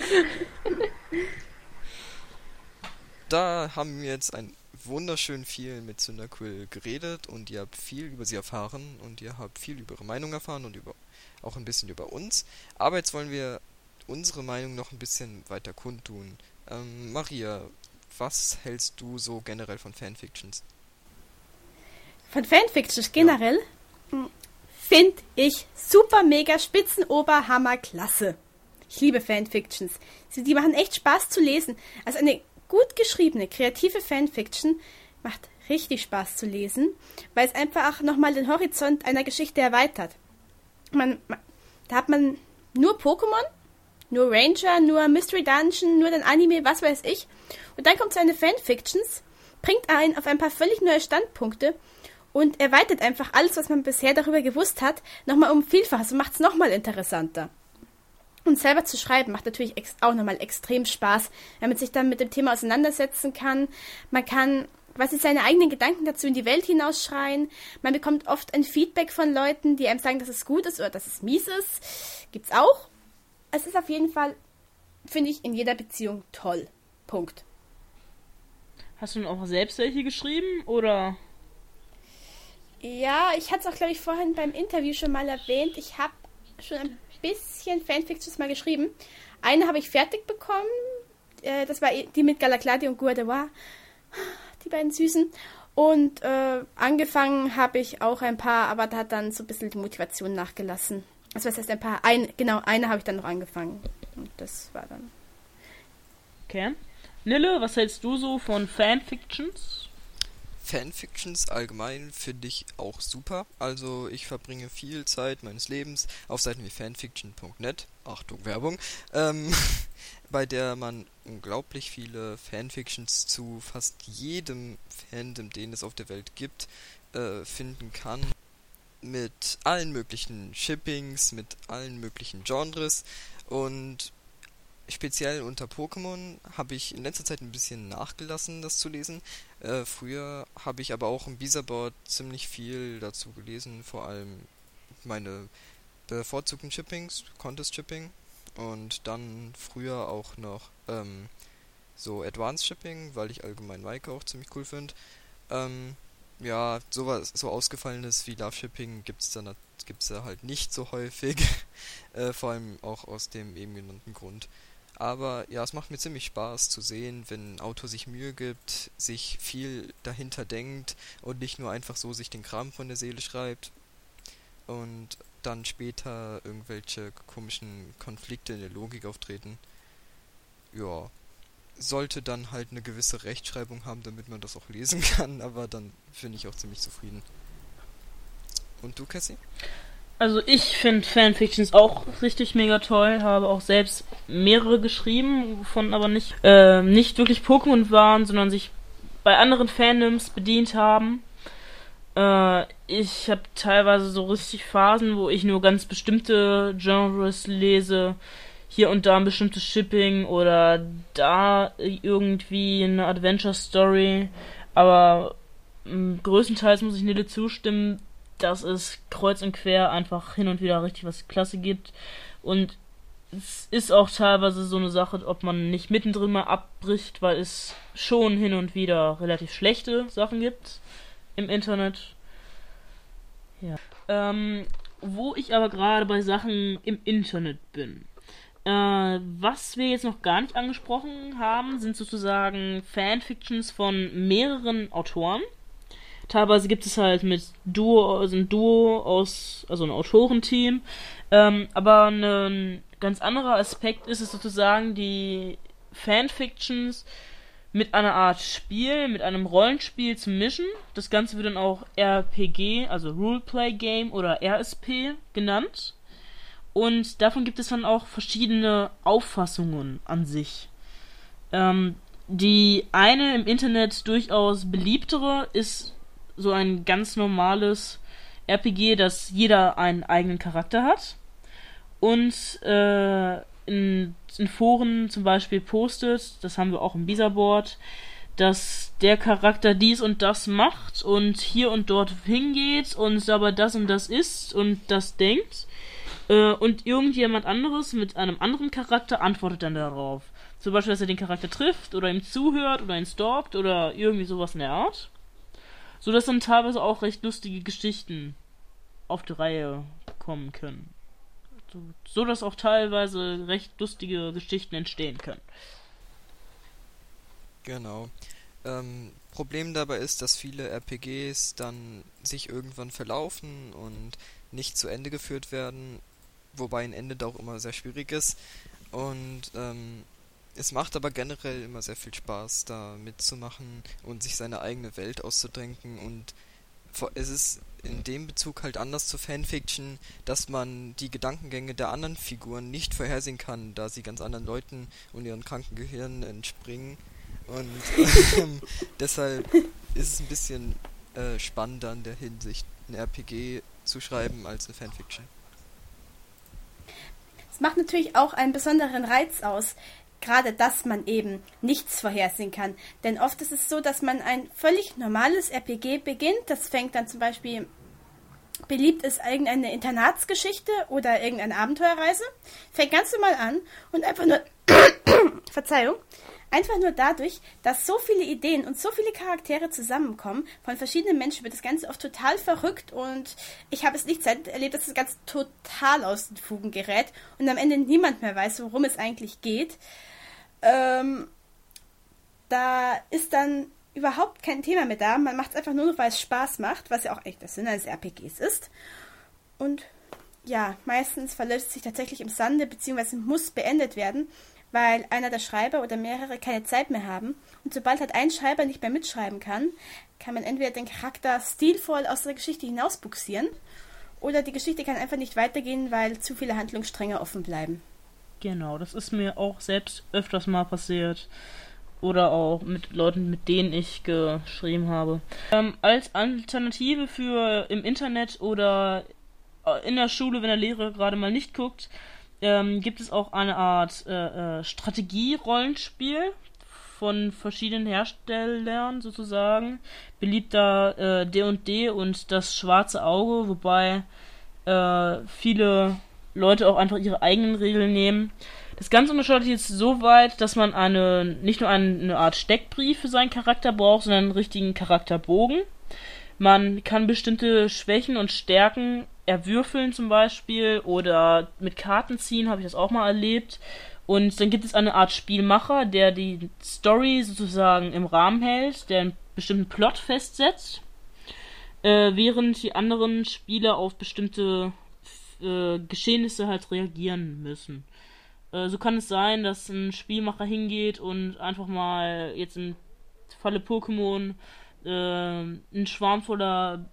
Da haben wir jetzt ein wunderschön viel mit Cyndaquil geredet und ihr habt viel über sie erfahren und ihr habt viel über ihre Meinung erfahren und auch ein bisschen über uns. Aber jetzt wollen wir unsere Meinung noch ein bisschen weiter kundtun. Maria, was hältst du so generell von Fanfictions? Von Fanfictions generell finde ich super, mega, Spitzenoberhammer, klasse. Ich liebe Fanfictions. Die machen echt Spaß zu lesen. Also eine gut geschriebene, kreative Fanfiction macht richtig Spaß zu lesen, weil es einfach nochmal den Horizont einer Geschichte erweitert. Da hat man nur Pokémon, nur Ranger, nur Mystery Dungeon, nur den Anime, was weiß ich. Und dann kommt so eine Fanfictions, bringt einen auf ein paar völlig neue Standpunkte und erweitert einfach alles, was man bisher darüber gewusst hat, nochmal um Vielfaches und macht es nochmal interessanter. Und selber zu schreiben macht natürlich auch nochmal extrem Spaß, wenn man sich dann mit dem Thema auseinandersetzen kann. Man kann quasi seine eigenen Gedanken dazu in die Welt hinausschreien. Man bekommt oft ein Feedback von Leuten, die einem sagen, dass es gut ist oder dass es mies ist. Gibt's auch. Es ist auf jeden Fall, finde ich, in jeder Beziehung toll. Punkt. Hast du denn auch selbst welche geschrieben, oder? Ja, ich hatte es auch, glaube ich, vorhin beim Interview schon mal erwähnt. Ich habe schon ein bisschen Fanfictions mal geschrieben. Eine habe ich fertig bekommen. Das war die mit Galacladi und Guadevoir. Die beiden Süßen. Und angefangen habe ich auch ein paar, aber da hat dann so ein bisschen die Motivation nachgelassen. Also was heißt ein paar? Eine habe ich dann noch angefangen. Und das war dann... Okay. Nille, was hältst du so von Fanfictions? Fanfictions allgemein finde ich auch super. Also ich verbringe viel Zeit meines Lebens auf Seiten wie fanfiction.net, Achtung Werbung, bei der man unglaublich viele Fanfictions zu fast jedem Fandom, den es auf der Welt gibt, finden kann. Mit allen möglichen Shippings, mit allen möglichen Genres und speziell unter Pokémon habe ich in letzter Zeit ein bisschen nachgelassen, das zu lesen. Früher habe ich aber auch im Beezerboard ziemlich viel dazu gelesen, vor allem meine bevorzugten Shippings, Contest Shipping und dann früher auch noch so Advanced Shipping, weil ich allgemein Maike auch ziemlich cool finde. Ja, sowas, so ausgefallenes wie Love Shipping gibt's da halt nicht so häufig, vor allem auch aus dem eben genannten Grund. Aber ja, es macht mir ziemlich Spaß zu sehen, wenn ein Autor sich Mühe gibt, sich viel dahinter denkt und nicht nur einfach so sich den Kram von der Seele schreibt und dann später irgendwelche komischen Konflikte in der Logik auftreten. Ja, sollte dann halt eine gewisse Rechtschreibung haben, damit man das auch lesen kann, aber dann bin ich auch ziemlich zufrieden. Und du, Cassie? Also ich finde Fanfictions auch richtig mega toll, habe auch selbst mehrere geschrieben, wovon aber nicht wirklich Pokémon waren, sondern sich bei anderen Fandoms bedient haben. Ich habe teilweise so richtig Phasen, wo ich nur ganz bestimmte Genres lese, hier und da ein bestimmtes Shipping oder da irgendwie eine Adventure-Story, aber größtenteils muss ich Nille zustimmen, dass es kreuz und quer einfach hin und wieder richtig was Klasse gibt. Und es ist auch teilweise so eine Sache, ob man nicht mittendrin mal abbricht, weil es schon hin und wieder relativ schlechte Sachen gibt im Internet. Ja. Wo ich aber gerade bei Sachen im Internet bin. Was wir jetzt noch gar nicht angesprochen haben, sind sozusagen Fanfictions von mehreren Autoren. Teilweise gibt es halt mit ein Duo aus, also ein Autorenteam. Aber ein ganz anderer Aspekt ist es sozusagen, die Fanfictions mit einer Art Spiel, mit einem Rollenspiel zu mischen. Das Ganze wird dann auch RPG, also Roleplay Game oder RSP genannt. Und davon gibt es dann auch verschiedene Auffassungen an sich. Die eine im Internet durchaus beliebtere ist so ein ganz normales RPG, dass jeder einen eigenen Charakter hat. Und in Foren zum Beispiel postet, das haben wir auch im Bisa-Board, dass der Charakter dies und das macht und hier und dort hingeht und aber das und das ist und das denkt, und irgendjemand anderes mit einem anderen Charakter antwortet dann darauf. Zum Beispiel, dass er den Charakter trifft oder ihm zuhört oder ihn stalkt oder irgendwie sowas in der Art. So dass dann teilweise auch recht lustige Geschichten auf die Reihe kommen können. So dass auch teilweise recht lustige Geschichten entstehen können. Genau. Problem dabei ist, dass viele RPGs dann sich irgendwann verlaufen und nicht zu Ende geführt werden, wobei ein Ende da auch immer sehr schwierig ist. Und es macht aber generell immer sehr viel Spaß, da mitzumachen und sich seine eigene Welt auszudenken. Und es ist in dem Bezug halt anders zu Fanfiction, dass man die Gedankengänge der anderen Figuren nicht vorhersehen kann, da sie ganz anderen Leuten und ihren kranken Gehirnen entspringen. Und deshalb ist es ein bisschen spannender in der Hinsicht, ein RPG zu schreiben als eine Fanfiction. Es macht natürlich auch einen besonderen Reiz aus, gerade dass man eben nichts vorhersehen kann. Denn oft ist es so, dass man ein völlig normales RPG beginnt. Das fängt dann zum Beispiel, beliebt ist irgendeine Internatsgeschichte oder irgendeine Abenteuerreise. Fängt ganz normal an und einfach nur, Verzeihung, einfach nur dadurch, dass so viele Ideen und so viele Charaktere zusammenkommen von verschiedenen Menschen, wird das Ganze oft total verrückt und ich habe es nicht selten erlebt, dass das Ganze total aus den Fugen gerät und am Ende niemand mehr weiß, worum es eigentlich geht. Da ist dann überhaupt kein Thema mehr da. Man macht es einfach nur noch, weil es Spaß macht, was ja auch echt der Sinn eines RPGs ist. Und ja, meistens verläuft es sich tatsächlich im Sande, beziehungsweise muss beendet werden, weil einer der Schreiber oder mehrere keine Zeit mehr haben. Und sobald halt ein Schreiber nicht mehr mitschreiben kann, kann man entweder den Charakter stilvoll aus der Geschichte hinausbuxieren oder die Geschichte kann einfach nicht weitergehen, weil zu viele Handlungsstränge offen bleiben. Genau, das ist mir auch selbst öfters mal passiert. Oder auch mit Leuten, mit denen ich geschrieben habe. Als Alternative für im Internet oder in der Schule, wenn der Lehrer gerade mal nicht guckt, gibt es auch eine Art Strategie-Rollenspiel von verschiedenen Herstellern sozusagen. Beliebter D&D und das Schwarze Auge, wobei viele Leute auch einfach ihre eigenen Regeln nehmen. Das Ganze unterscheidet jetzt so weit, dass man nicht nur eine Art Steckbrief für seinen Charakter braucht, sondern einen richtigen Charakterbogen. Man kann bestimmte Schwächen und Stärken erwürfeln zum Beispiel oder mit Karten ziehen, habe ich das auch mal erlebt. Und dann gibt es eine Art Spielmacher, der die Story sozusagen im Rahmen hält, der einen bestimmten Plot festsetzt, während die anderen Spieler auf bestimmte Geschehnisse halt reagieren müssen. So kann es sein, dass ein Spielmacher hingeht und einfach mal jetzt im Falle Pokémon einen Schwarm voller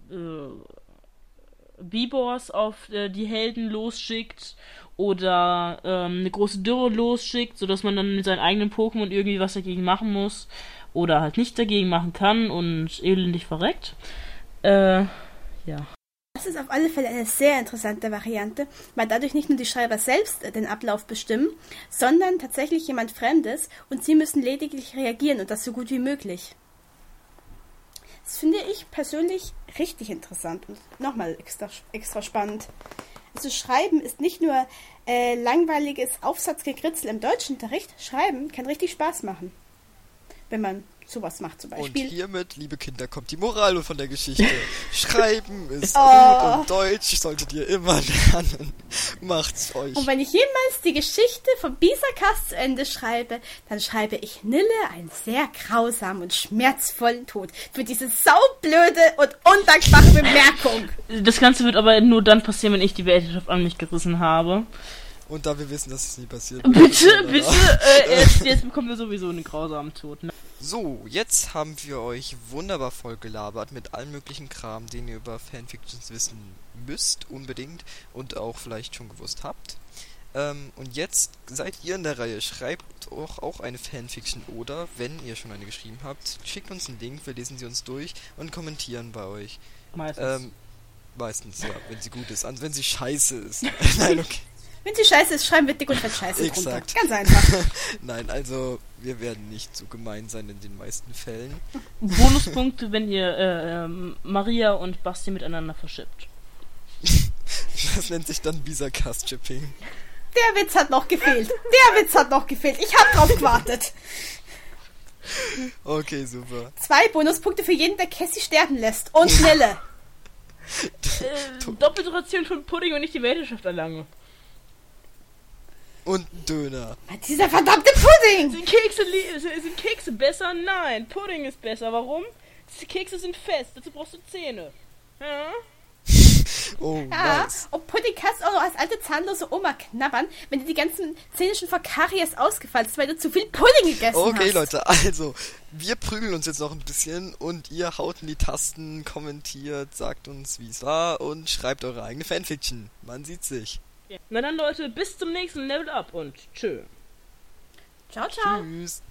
Bibors auf die Helden losschickt oder eine große Dürre losschickt, sodass man dann mit seinen eigenen Pokémon irgendwie was dagegen machen muss oder halt nicht dagegen machen kann und elendig verreckt. Ja. Das ist auf alle Fälle eine sehr interessante Variante, weil dadurch nicht nur die Schreiber selbst den Ablauf bestimmen, sondern tatsächlich jemand Fremdes und sie müssen lediglich reagieren und das so gut wie möglich. Das finde ich persönlich richtig interessant und nochmal extra spannend. Also Schreiben ist nicht nur langweiliges Aufsatzgekritzel im Deutschunterricht, Schreiben kann richtig Spaß machen, wenn man sowas macht zum Beispiel. Und hiermit, liebe Kinder, kommt die Moral von der Geschichte. Schreiben ist gut und Deutsch solltet ihr immer lernen. Macht's euch. Und wenn ich jemals die Geschichte von Bisakast zu Ende schreibe, dann schreibe ich Nille einen sehr grausamen und schmerzvollen Tod für diese saublöde und undankbare Bemerkung. Das Ganze wird aber nur dann passieren, wenn ich die Weltherrschaft an mich gerissen habe. Und da wir wissen, dass es nie passiert. Bitte, jetzt bekommen wir sowieso einen grausamen Tod, ne? So, jetzt haben wir euch wunderbar voll gelabert mit allen möglichen Kram, den ihr über Fanfictions wissen müsst, unbedingt, und auch vielleicht schon gewusst habt. Und jetzt seid ihr in der Reihe. Schreibt auch eine Fanfiction oder, wenn ihr schon eine geschrieben habt, schickt uns einen Link, wir lesen sie uns durch und kommentieren bei euch. Meistens. Meistens, ja, wenn sie gut ist. Also wenn sie scheiße ist. Nein, okay. Wenn sie scheiße ist, schreiben wir dick und fett scheiße drunter. Exakt. Ganz einfach. Nein, also wir werden nicht so gemein sein in den meisten Fällen. Bonuspunkte, wenn ihr Maria und Basti miteinander verschippt. Das nennt sich dann Visa-Cast-Shipping. Der Witz hat noch gefehlt. Ich hab drauf gewartet. Okay, super. 2 Bonuspunkte für jeden, der Cassie sterben lässt. Und Nelle. Doppelte Ration von Pudding und nicht die Weltherrschaft erlange. Und Döner. Dieser verdammte Pudding! Sind Kekse besser? Nein, Pudding ist besser. Warum? Die Kekse sind fest, dazu brauchst du Zähne. Ja? Oh, Ja, nice. und Pudding kannst du auch noch als alte zahnlose Oma knabbern, wenn dir die ganzen Zähne schon vor Karies ausgefallen ist, weil du zu viel Pudding gegessen hast. Okay, Leute, also, wir prügeln uns jetzt noch ein bisschen und ihr haut in die Tasten, kommentiert, sagt uns, wie es war und schreibt eure eigene Fanfiction. Man sieht sich. Na dann, Leute, bis zum nächsten Level Up und tschö. Ciao, ciao. Tschüss.